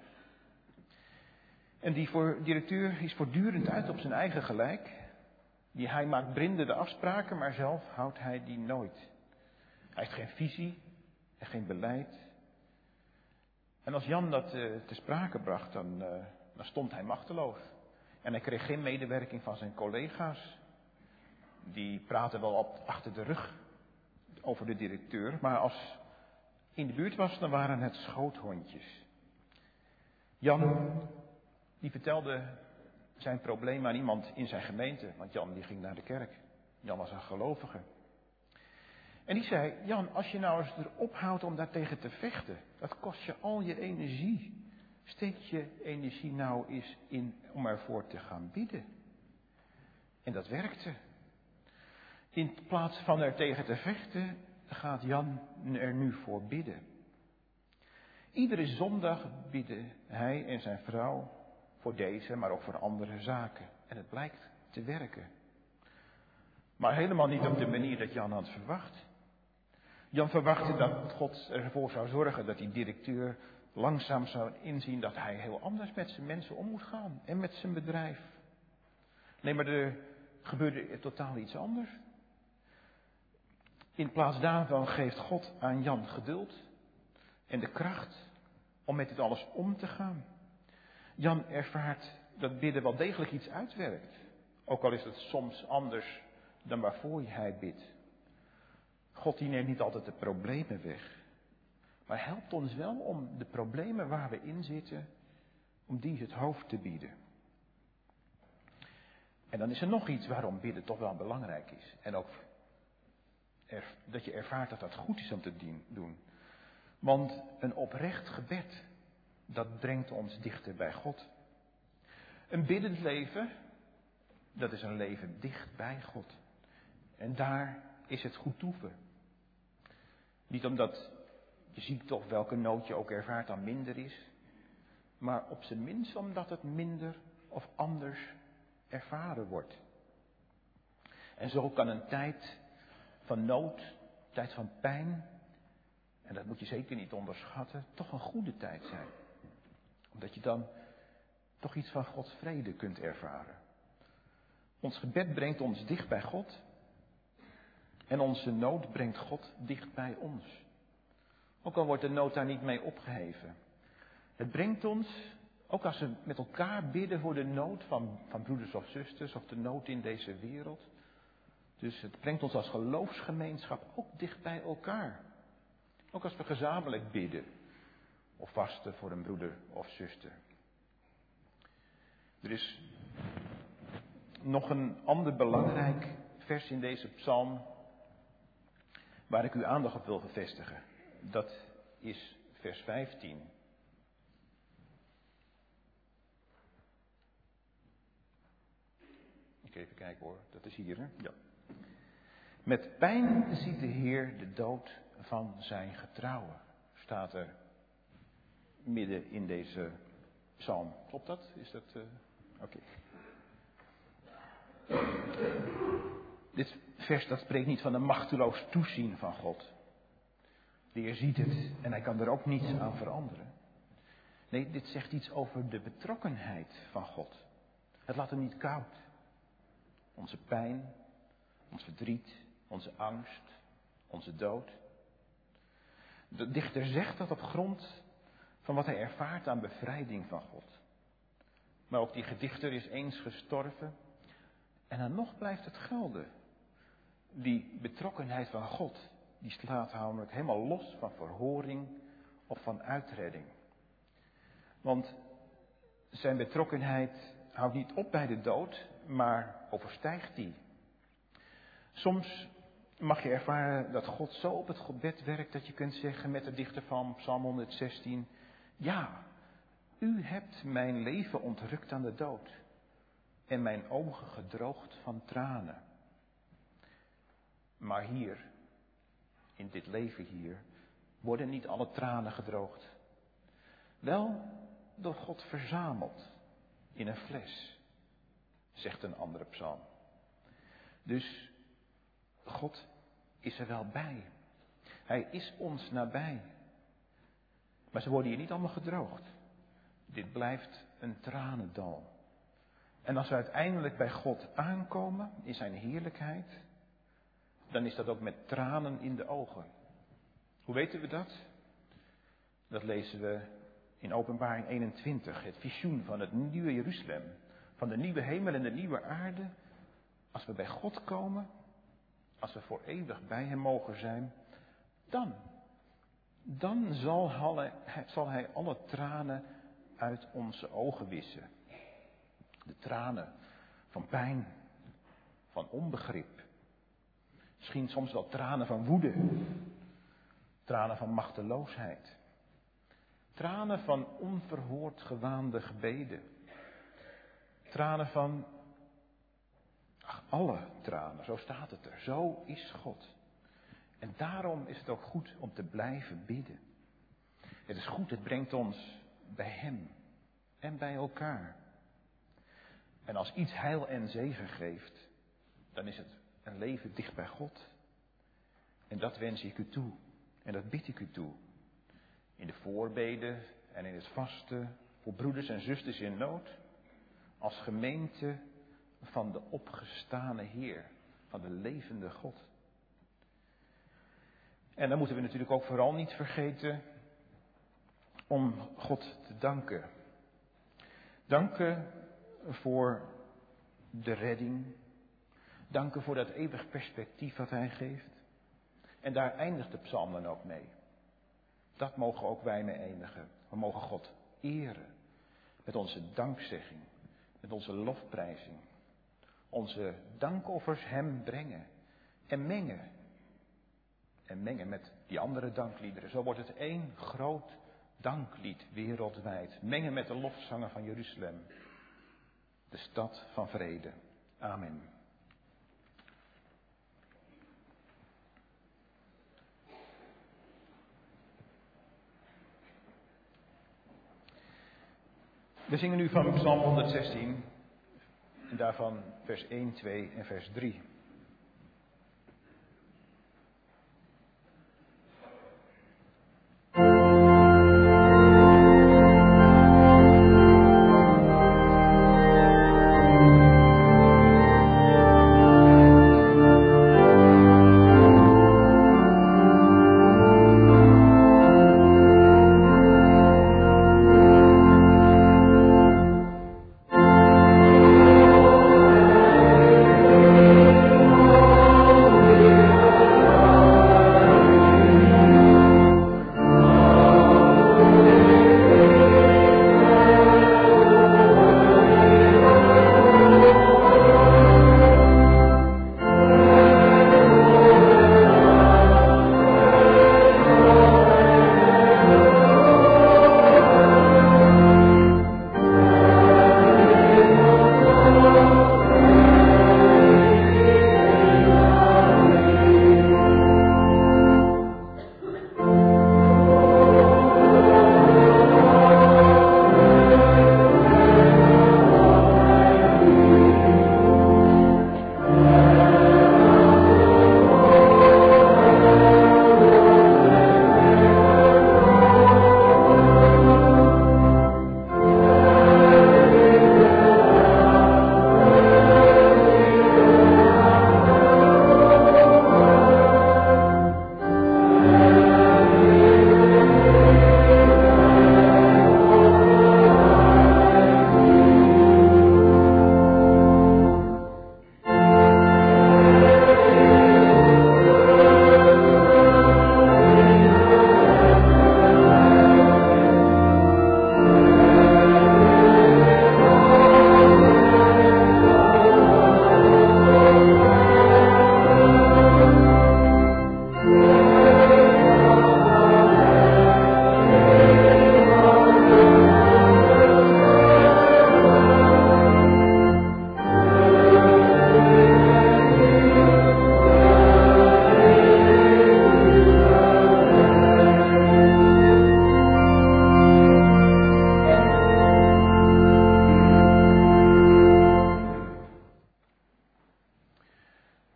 En die directeur is voortdurend uit op zijn eigen gelijk. Hij maakt blinde afspraken, maar zelf houdt hij die nooit. Hij heeft geen visie en geen beleid. En als Jan dat te sprake bracht, dan stond hij machteloos. En hij kreeg geen medewerking van zijn collega's. Die praten wel achter de rug over de directeur. Maar als in de buurt was, dan waren het schoothondjes. Jan, die vertelde zijn probleem aan iemand in zijn gemeente. Want Jan die ging naar de kerk. Jan was een gelovige. En die zei, Jan, als je nou eens erop houdt om daartegen te vechten, dat kost je al je energie. Steek je energie nou eens in om ervoor te gaan bidden. En dat werkte. In plaats van er tegen te vechten, gaat Jan er nu voor bidden. Iedere zondag bidden hij en zijn vrouw voor deze, maar ook voor andere zaken. En het blijkt te werken. Maar helemaal niet op de manier dat Jan had verwacht. Jan verwachtte dat God ervoor zou zorgen dat die directeur langzaam zou inzien dat hij heel anders met zijn mensen om moet gaan. En met zijn bedrijf. Nee, maar er gebeurde totaal iets anders. In plaats daarvan geeft God aan Jan geduld en de kracht om met dit alles om te gaan. Jan ervaart dat bidden wel degelijk iets uitwerkt. Ook al is het soms anders dan waarvoor hij bidt. God die neemt niet altijd de problemen weg. Maar helpt ons wel om de problemen waar we in zitten, om die het hoofd te bieden. En dan is er nog iets waarom bidden toch wel belangrijk is. En ook dat je ervaart dat dat goed is om te doen. Want een oprecht gebed, dat brengt ons dichter bij God. Een biddend leven, dat is een leven dicht bij God. En daar is het goed toeven. Niet omdat je ziet toch welke nood je ook ervaart dan minder is. Maar op zijn minst omdat het minder of anders ervaren wordt. En zo kan een tijd van nood, tijd van pijn, en dat moet je zeker niet onderschatten, toch een goede tijd zijn. Omdat je dan toch iets van Gods vrede kunt ervaren. Ons gebed brengt ons dicht bij God. En onze nood brengt God dicht bij ons. Ook al wordt de nood daar niet mee opgeheven. Het brengt ons, ook als we met elkaar bidden voor de nood van broeders of zusters, of de nood in deze wereld. Dus het brengt ons als geloofsgemeenschap ook dicht bij elkaar. Ook als we gezamenlijk bidden. Of vasten voor een broeder of zuster. Er is nog een ander belangrijk vers in deze psalm waar ik uw aandacht op wil vestigen. Dat is vers 15. Even kijken hoor, dat is hier hè? Ja. Met pijn ziet de Heer de dood van zijn getrouwen. Staat er midden in deze psalm. Klopt dat? Is dat... Oké. Dit vers dat spreekt niet van een machteloos toezien van God. De Heer ziet het en hij kan er ook niets aan veranderen. Nee, dit zegt iets over de betrokkenheid van God. Het laat hem niet koud. Onze pijn, ons verdriet, onze angst, onze dood. De dichter zegt dat op grond van wat hij ervaart aan bevrijding van God. Maar ook die gedichter is eens gestorven. En dan nog blijft het gelden. Die betrokkenheid van God, die slaat namelijk helemaal los van verhoring of van uitredding. Want zijn betrokkenheid houdt niet op bij de dood, maar overstijgt die. Soms mag je ervaren dat God zo op het gebed werkt dat je kunt zeggen met de dichter van Psalm 116... Ja, u hebt mijn leven ontrukt aan de dood en mijn ogen gedroogd van tranen. Maar hier, in dit leven hier, worden niet alle tranen gedroogd. Wel door God verzameld in een fles, zegt een andere psalm. Dus God is er wel bij. Hij is ons nabij. Maar ze worden hier niet allemaal gedroogd. Dit blijft een tranendal. En als we uiteindelijk bij God aankomen in zijn heerlijkheid, dan is dat ook met tranen in de ogen. Hoe weten we dat? Dat lezen we in Openbaring 21, het visioen van het nieuwe Jeruzalem, van de nieuwe hemel en de nieuwe aarde. Als we bij God komen, als we voor eeuwig bij hem mogen zijn, dan zal hij alle tranen uit onze ogen wissen. De tranen van pijn, van onbegrip. Misschien soms wel tranen van woede. Tranen van machteloosheid. Tranen van onverhoord gewaande gebeden. Tranen van, alle tranen, zo staat het er. Zo is God. En daarom is het ook goed om te blijven bidden. Het is goed, het brengt ons bij hem en bij elkaar. En als iets heil en zegen geeft, dan is het een leven dicht bij God. En dat wens ik u toe. En dat bid ik u toe. In de voorbeden en in het vasten voor broeders en zusters in nood. Als gemeente van de opgestane Heer, van de levende God. En dan moeten we natuurlijk ook vooral niet vergeten om God te danken. Danken voor de redding. Danken voor dat eeuwig perspectief wat hij geeft. En daar eindigt de psalm dan ook mee. Dat mogen ook wij mee eindigen. We mogen God eren. Met onze dankzegging. Met onze lofprijzing. Onze dankoffers hem brengen. En mengen. En mengen met die andere dankliederen. Zo wordt het één groot danklied wereldwijd. Mengen met de lofzangen van Jeruzalem. De stad van vrede. Amen. We zingen nu van Psalm 116. En daarvan vers 1, 2 en vers 3.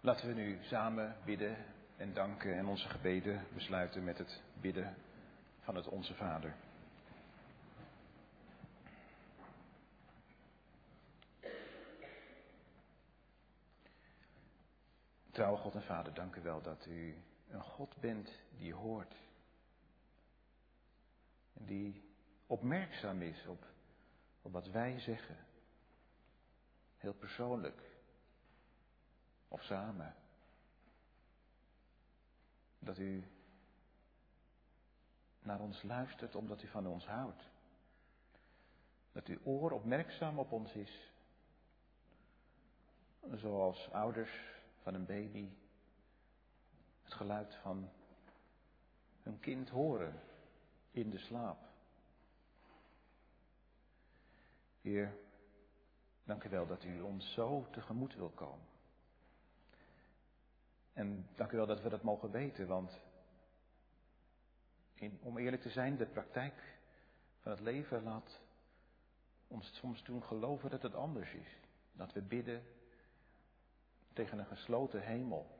Laten we nu samen bidden en danken en onze gebeden besluiten met het bidden van het Onze Vader. Trouwe God en Vader, dank u wel dat u een God bent die hoort. En die opmerkzaam is op wat wij zeggen. Heel persoonlijk. Of samen. Dat u naar ons luistert omdat u van ons houdt. Dat uw oor opmerkzaam op ons is. Zoals ouders van een baby het geluid van hun kind horen in de slaap. Heer, dank u wel dat u ons zo tegemoet wil komen. En dank u wel dat we dat mogen weten, want om eerlijk te zijn, de praktijk van het leven laat ons soms doen geloven dat het anders is. Dat we bidden tegen een gesloten hemel.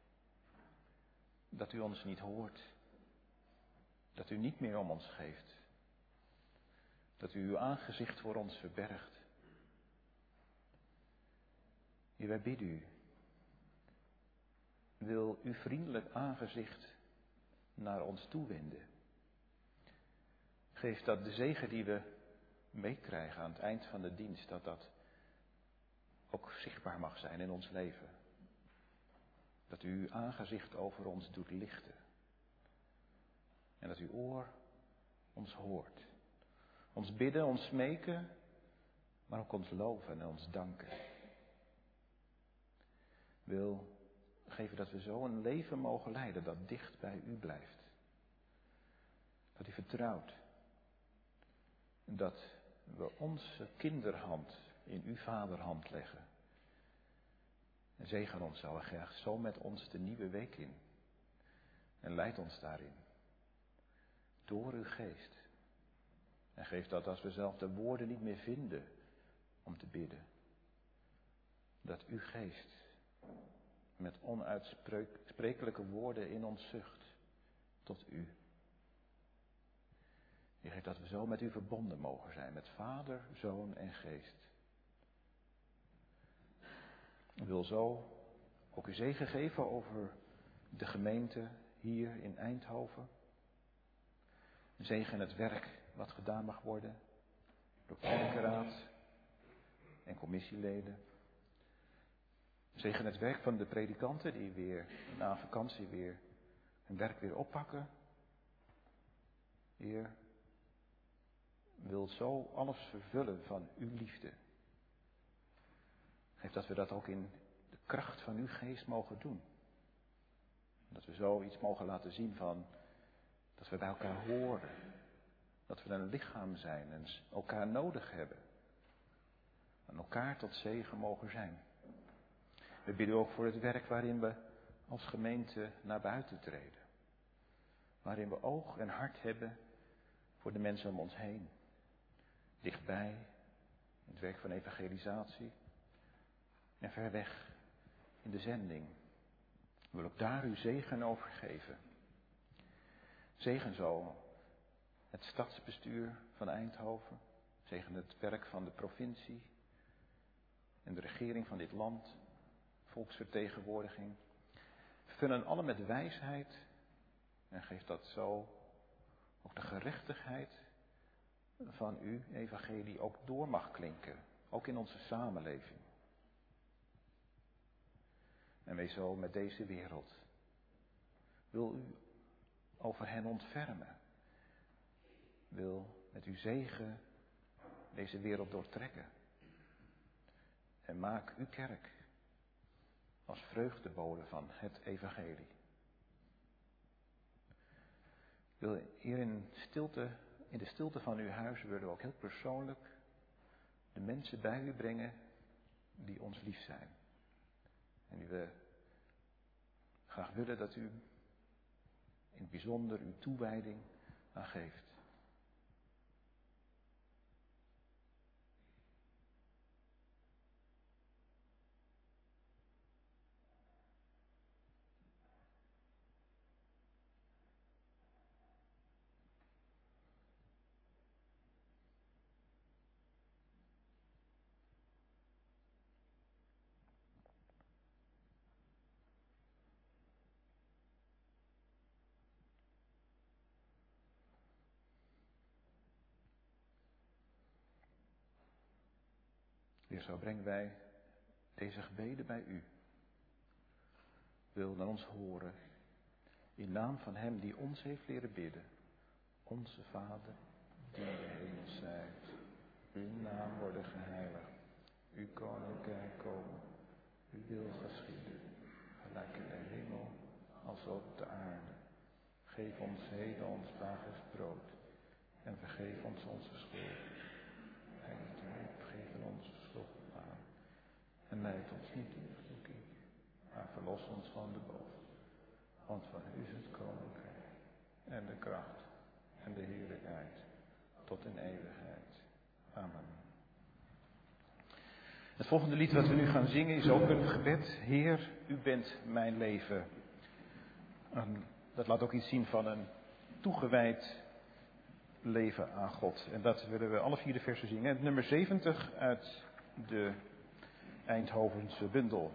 Dat u ons niet hoort. Dat u niet meer om ons geeft. Dat u uw aangezicht voor ons verbergt. Heer, wij bidden u. Wil uw vriendelijk aangezicht naar ons toewenden. Geef dat de zegen die we meekrijgen aan het eind van de dienst, dat ook zichtbaar mag zijn in ons leven. Dat u uw aangezicht over ons doet lichten. En dat uw oor ons hoort. Ons bidden, ons smeken, maar ook ons loven en ons danken. Wil geven dat we zo een leven mogen leiden dat dicht bij u blijft. Dat u vertrouwt. En dat we onze kinderhand in uw vaderhand leggen. En zegen ons zo graag zo met ons de nieuwe week in. En leid ons daarin. Door uw geest. En geef dat als we zelf de woorden niet meer vinden om te bidden. Dat uw geest met onuitsprekelijke woorden in ons zucht tot u. Je geeft dat we zo met u verbonden mogen zijn, met Vader, Zoon en Geest. Ik wil zo ook uw zegen geven over de gemeente hier in Eindhoven. Zegen het werk wat gedaan mag worden door kerkenraad en commissieleden. Zegen het werk van de predikanten die weer na vakantie weer hun werk weer oppakken. Heer, wil zo alles vervullen van uw liefde. Geef dat we dat ook in de kracht van uw geest mogen doen. Dat we zo iets mogen laten zien van dat we bij elkaar horen. Dat we een lichaam zijn en elkaar nodig hebben. En elkaar tot zegen mogen zijn. We bidden ook voor het werk waarin we als gemeente naar buiten treden. Waarin we oog en hart hebben voor de mensen om ons heen. Dichtbij, in het werk van evangelisatie. En ver weg, in de zending. We willen ook daar uw zegen over geven. Zegen zo het stadsbestuur van Eindhoven. Zegen het werk van de provincie. En de regering van dit land. Volksvertegenwoordiging. Vullen alle met wijsheid. En geef dat zo ook de gerechtigheid van uw evangelie ook door mag klinken. Ook in onze samenleving. En wees zo met deze wereld. Wil u over hen ontfermen. Wil met uw zegen deze wereld doortrekken. En maak uw kerk als vreugdebode van het evangelie. Wil hier in de stilte van uw huis willen we ook heel persoonlijk de mensen bij u brengen die ons lief zijn. En die we graag willen dat u in het bijzonder uw toewijding aan geeft. Heer, zo brengen wij deze gebeden bij u. Wil naar ons horen, in naam van hem die ons heeft leren bidden. Onze Vader, die in de hemel zijt, uw naam worden geheiligd. Uw koninkrijk komen, uw wil geschieden, gelijk in de hemel als op de aarde. Geef ons heden ons dagelijks brood en vergeef ons onze schuld. En vergeef onze schuld aan. En leid ons niet in verzoeking, maar verlos ons van de boos. Want van u is het koninkrijk en de kracht en de heerlijkheid tot in eeuwigheid. Amen. Het volgende lied wat we nu gaan zingen is ook een gebed. Heer, u bent mijn leven. Dat laat ook iets zien van een toegewijd leven aan God. En dat willen we alle 4 de versen zingen. Het nummer 70 uit de Eindhovense bundel.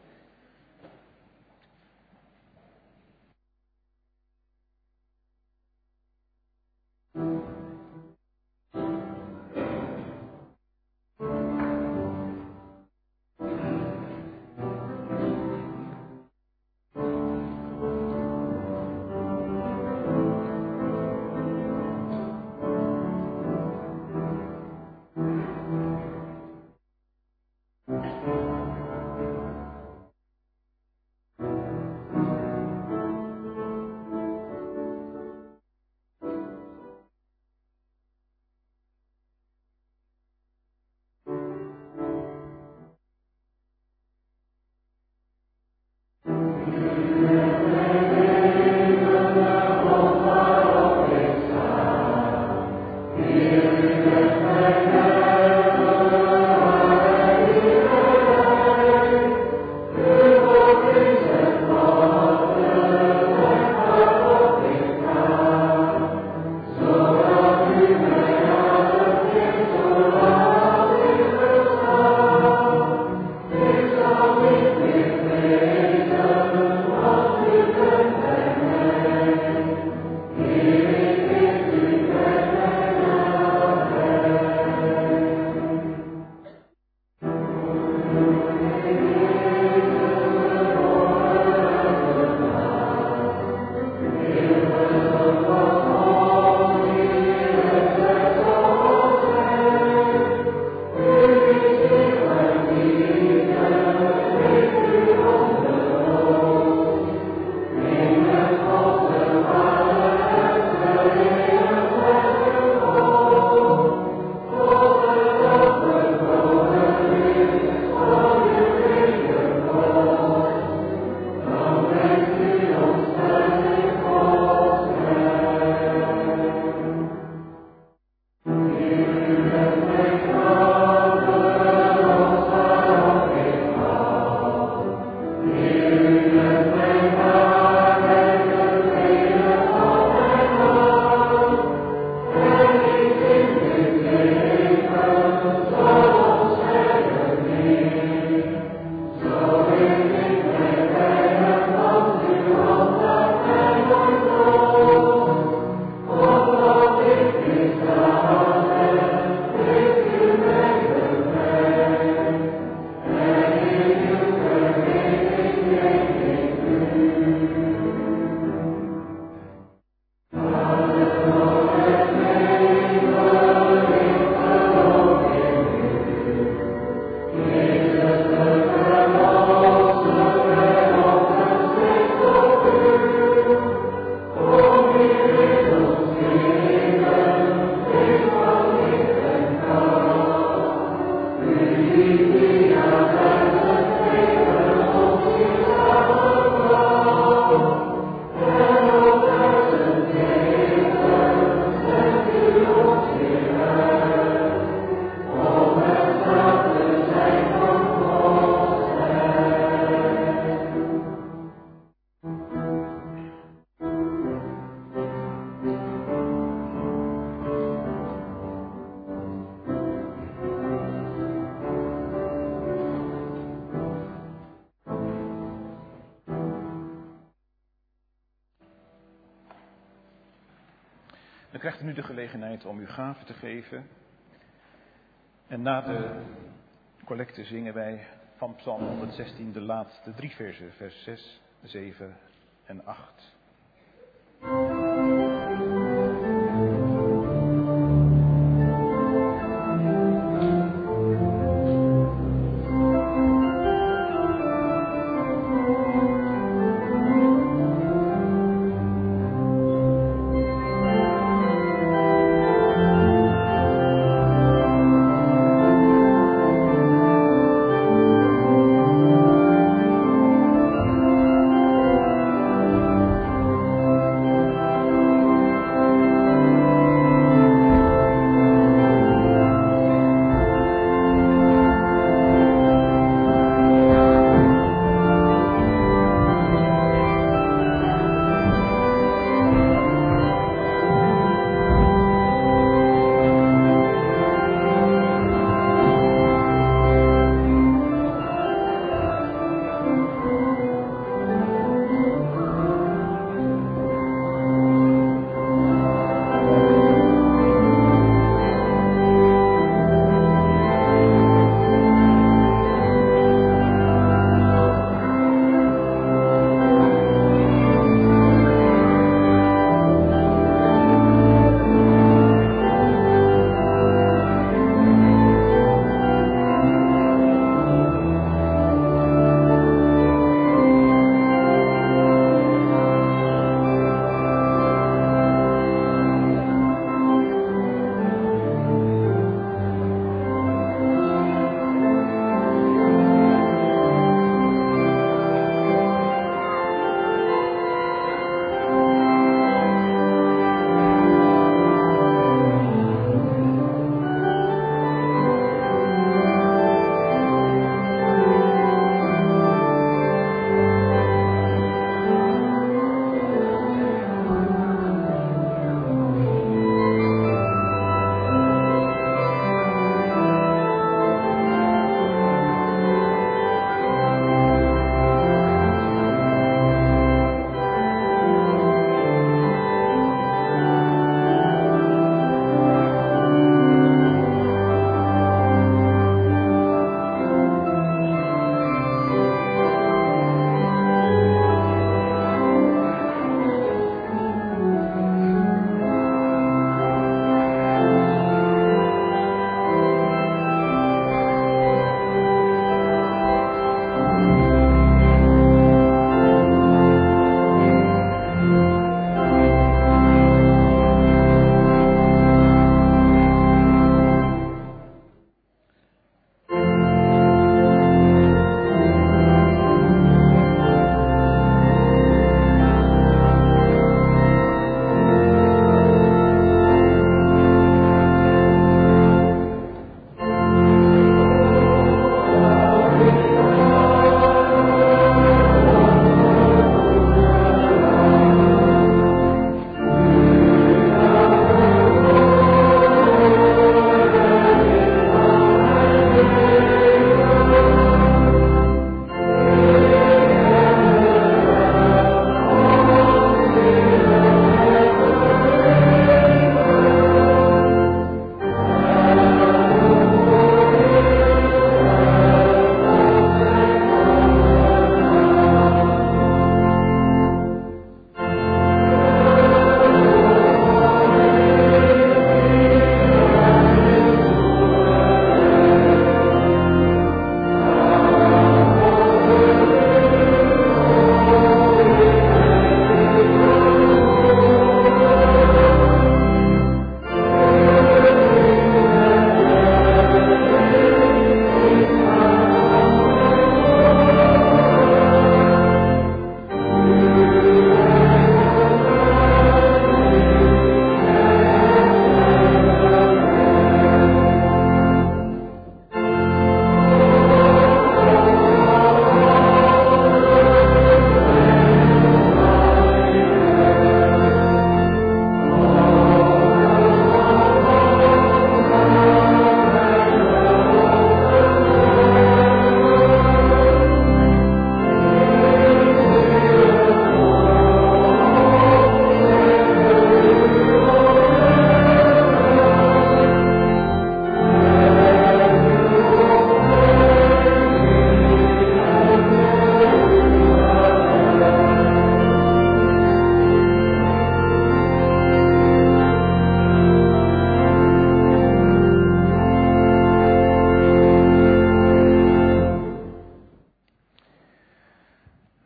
Dan krijgt u nu de gelegenheid om uw gave te geven. En na de Collecte zingen wij van Psalm 116, de laatste 3 versen, vers 6, 7 en 8.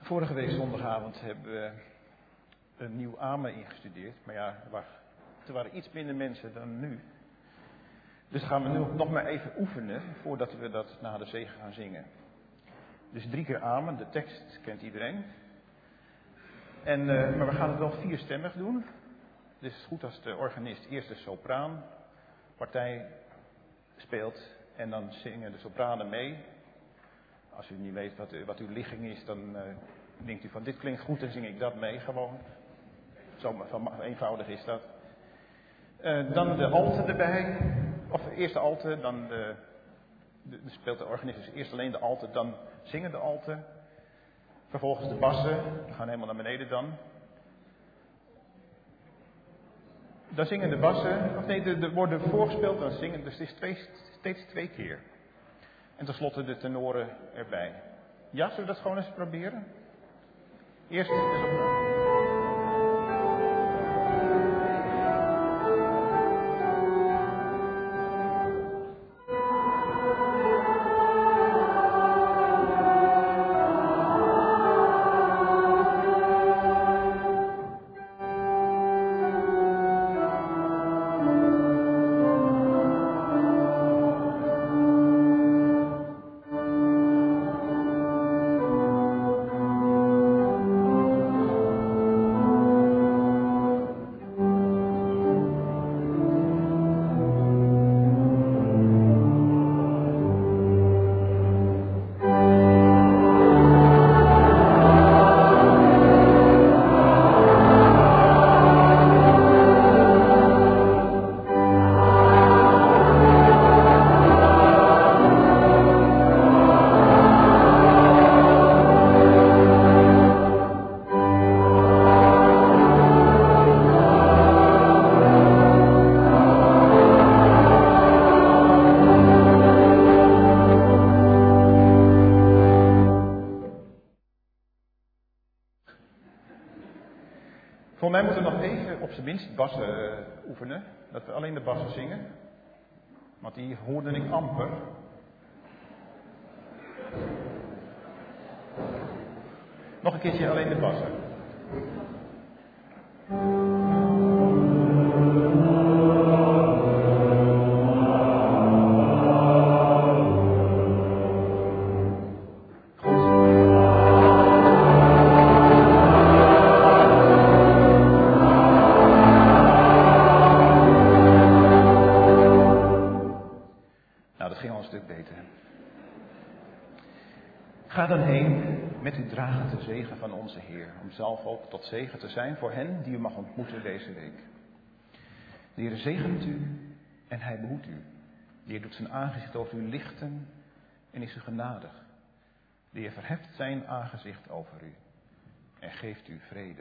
Vorige week zondagavond hebben we een nieuw amen ingestudeerd. Maar ja, er waren iets minder mensen dan nu. Dus gaan we nu nog maar even oefenen voordat we dat na de zegen gaan zingen. Dus 3 keer amen, de tekst kent iedereen. Maar we gaan het wel 4stemmig doen. Dus het is goed als de organist eerst de sopraanpartij speelt en dan zingen de sopranen mee. Als u niet weet wat uw ligging is, dan denkt u van dit klinkt goed en zing ik dat mee gewoon. Zo eenvoudig is dat. Dan de alten erbij. Of eerst de alten, dan speelt de organist dus eerst alleen de alten, dan zingen de alten. Vervolgens de bassen, die gaan helemaal naar beneden dan. Dan zingen de bassen, of nee, er worden voorgespeeld, dan zingen, dus het is steeds 2 keer. En tenslotte de tenoren erbij. Ja, zullen we dat gewoon eens proberen? Eerst de sopraan. Voor mij moeten we nog even op zijn minst bassen oefenen. Dat we alleen de bassen zingen. Want die hoorde ik amper. Nog een keertje alleen de bassen. Ga dan heen met uw dragende zegen van onze Heer, om zelf ook tot zegen te zijn voor hen die u mag ontmoeten deze week. De Heer zegent u en hij behoedt u. De Heer doet zijn aangezicht over u lichten en is u genadig. De Heer verheft zijn aangezicht over u en geeft u vrede.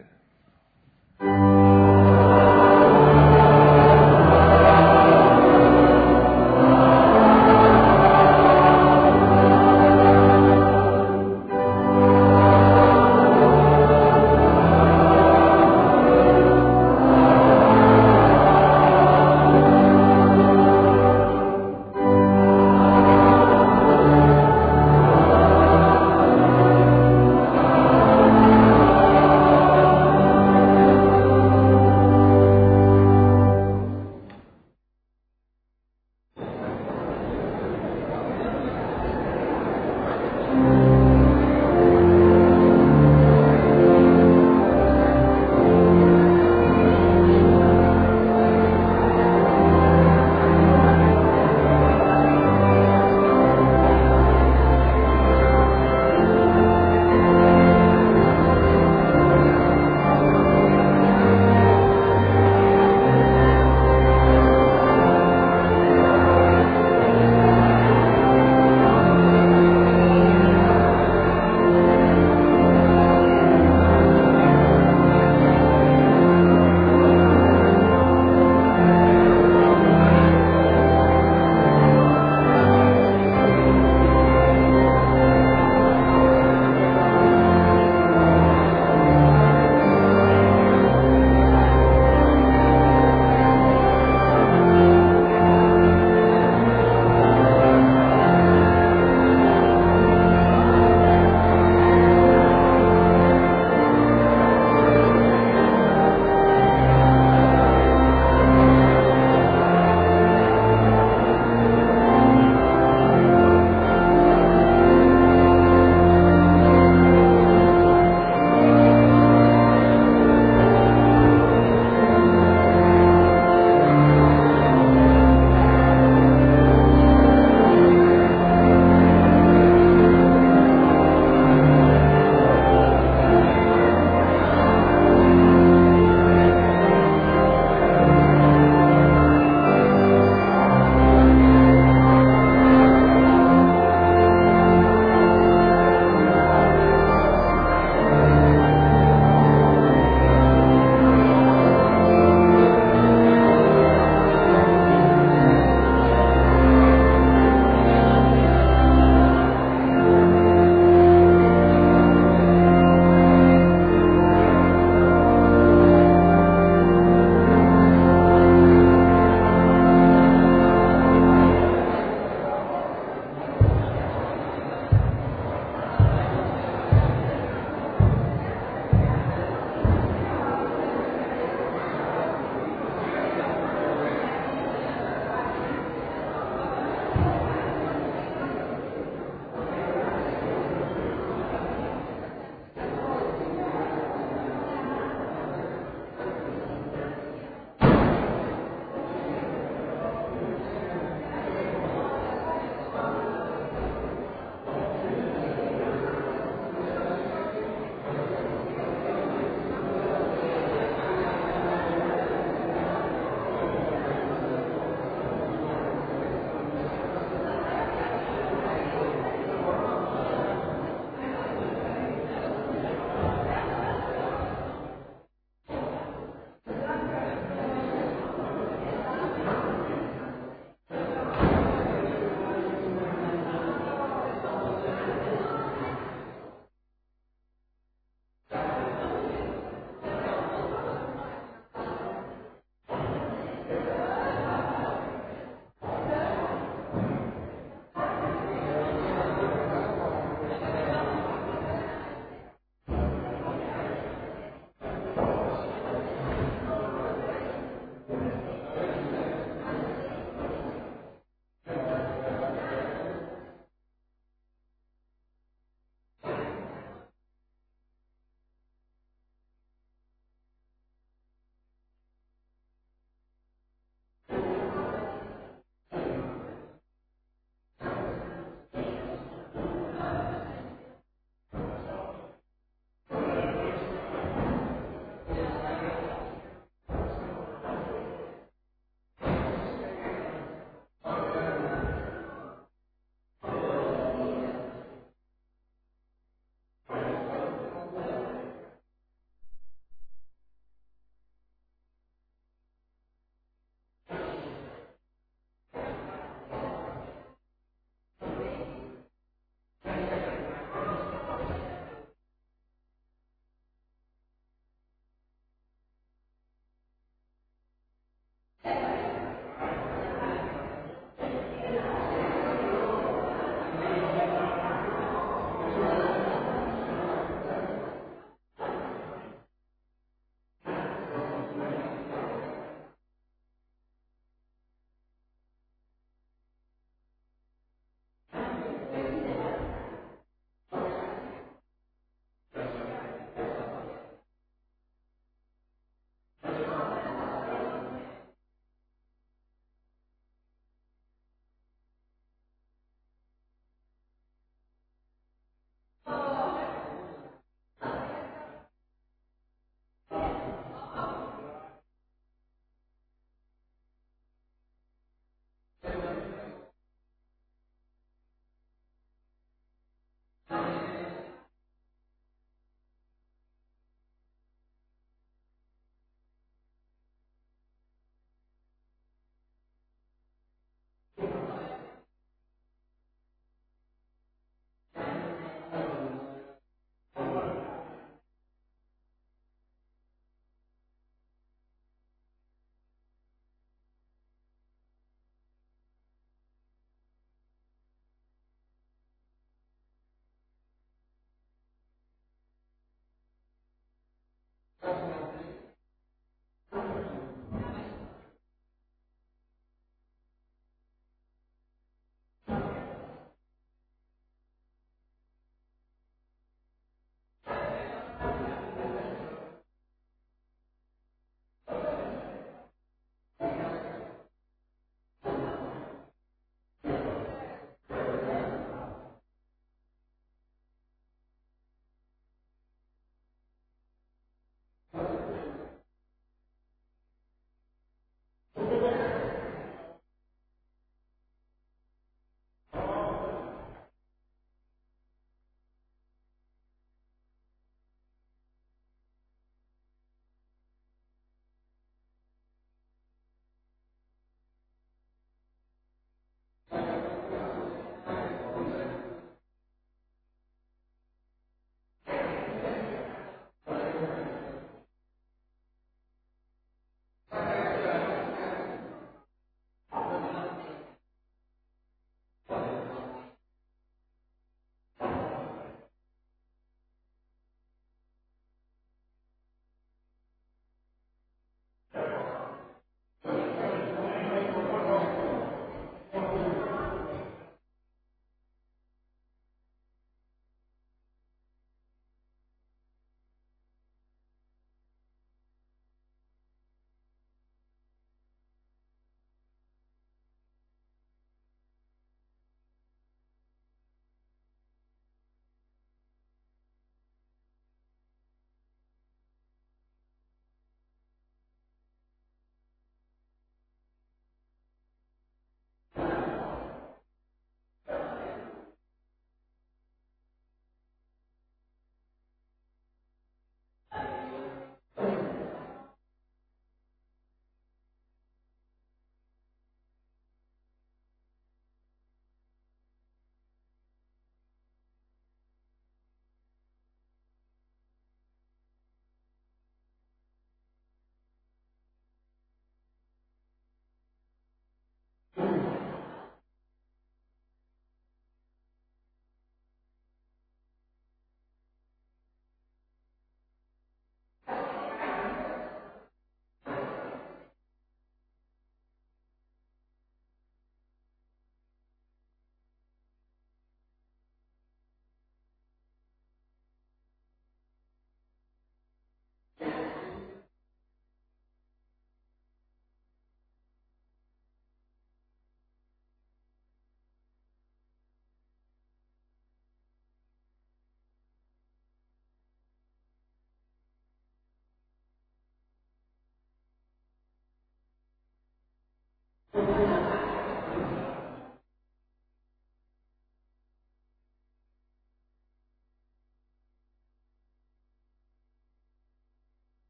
Amen.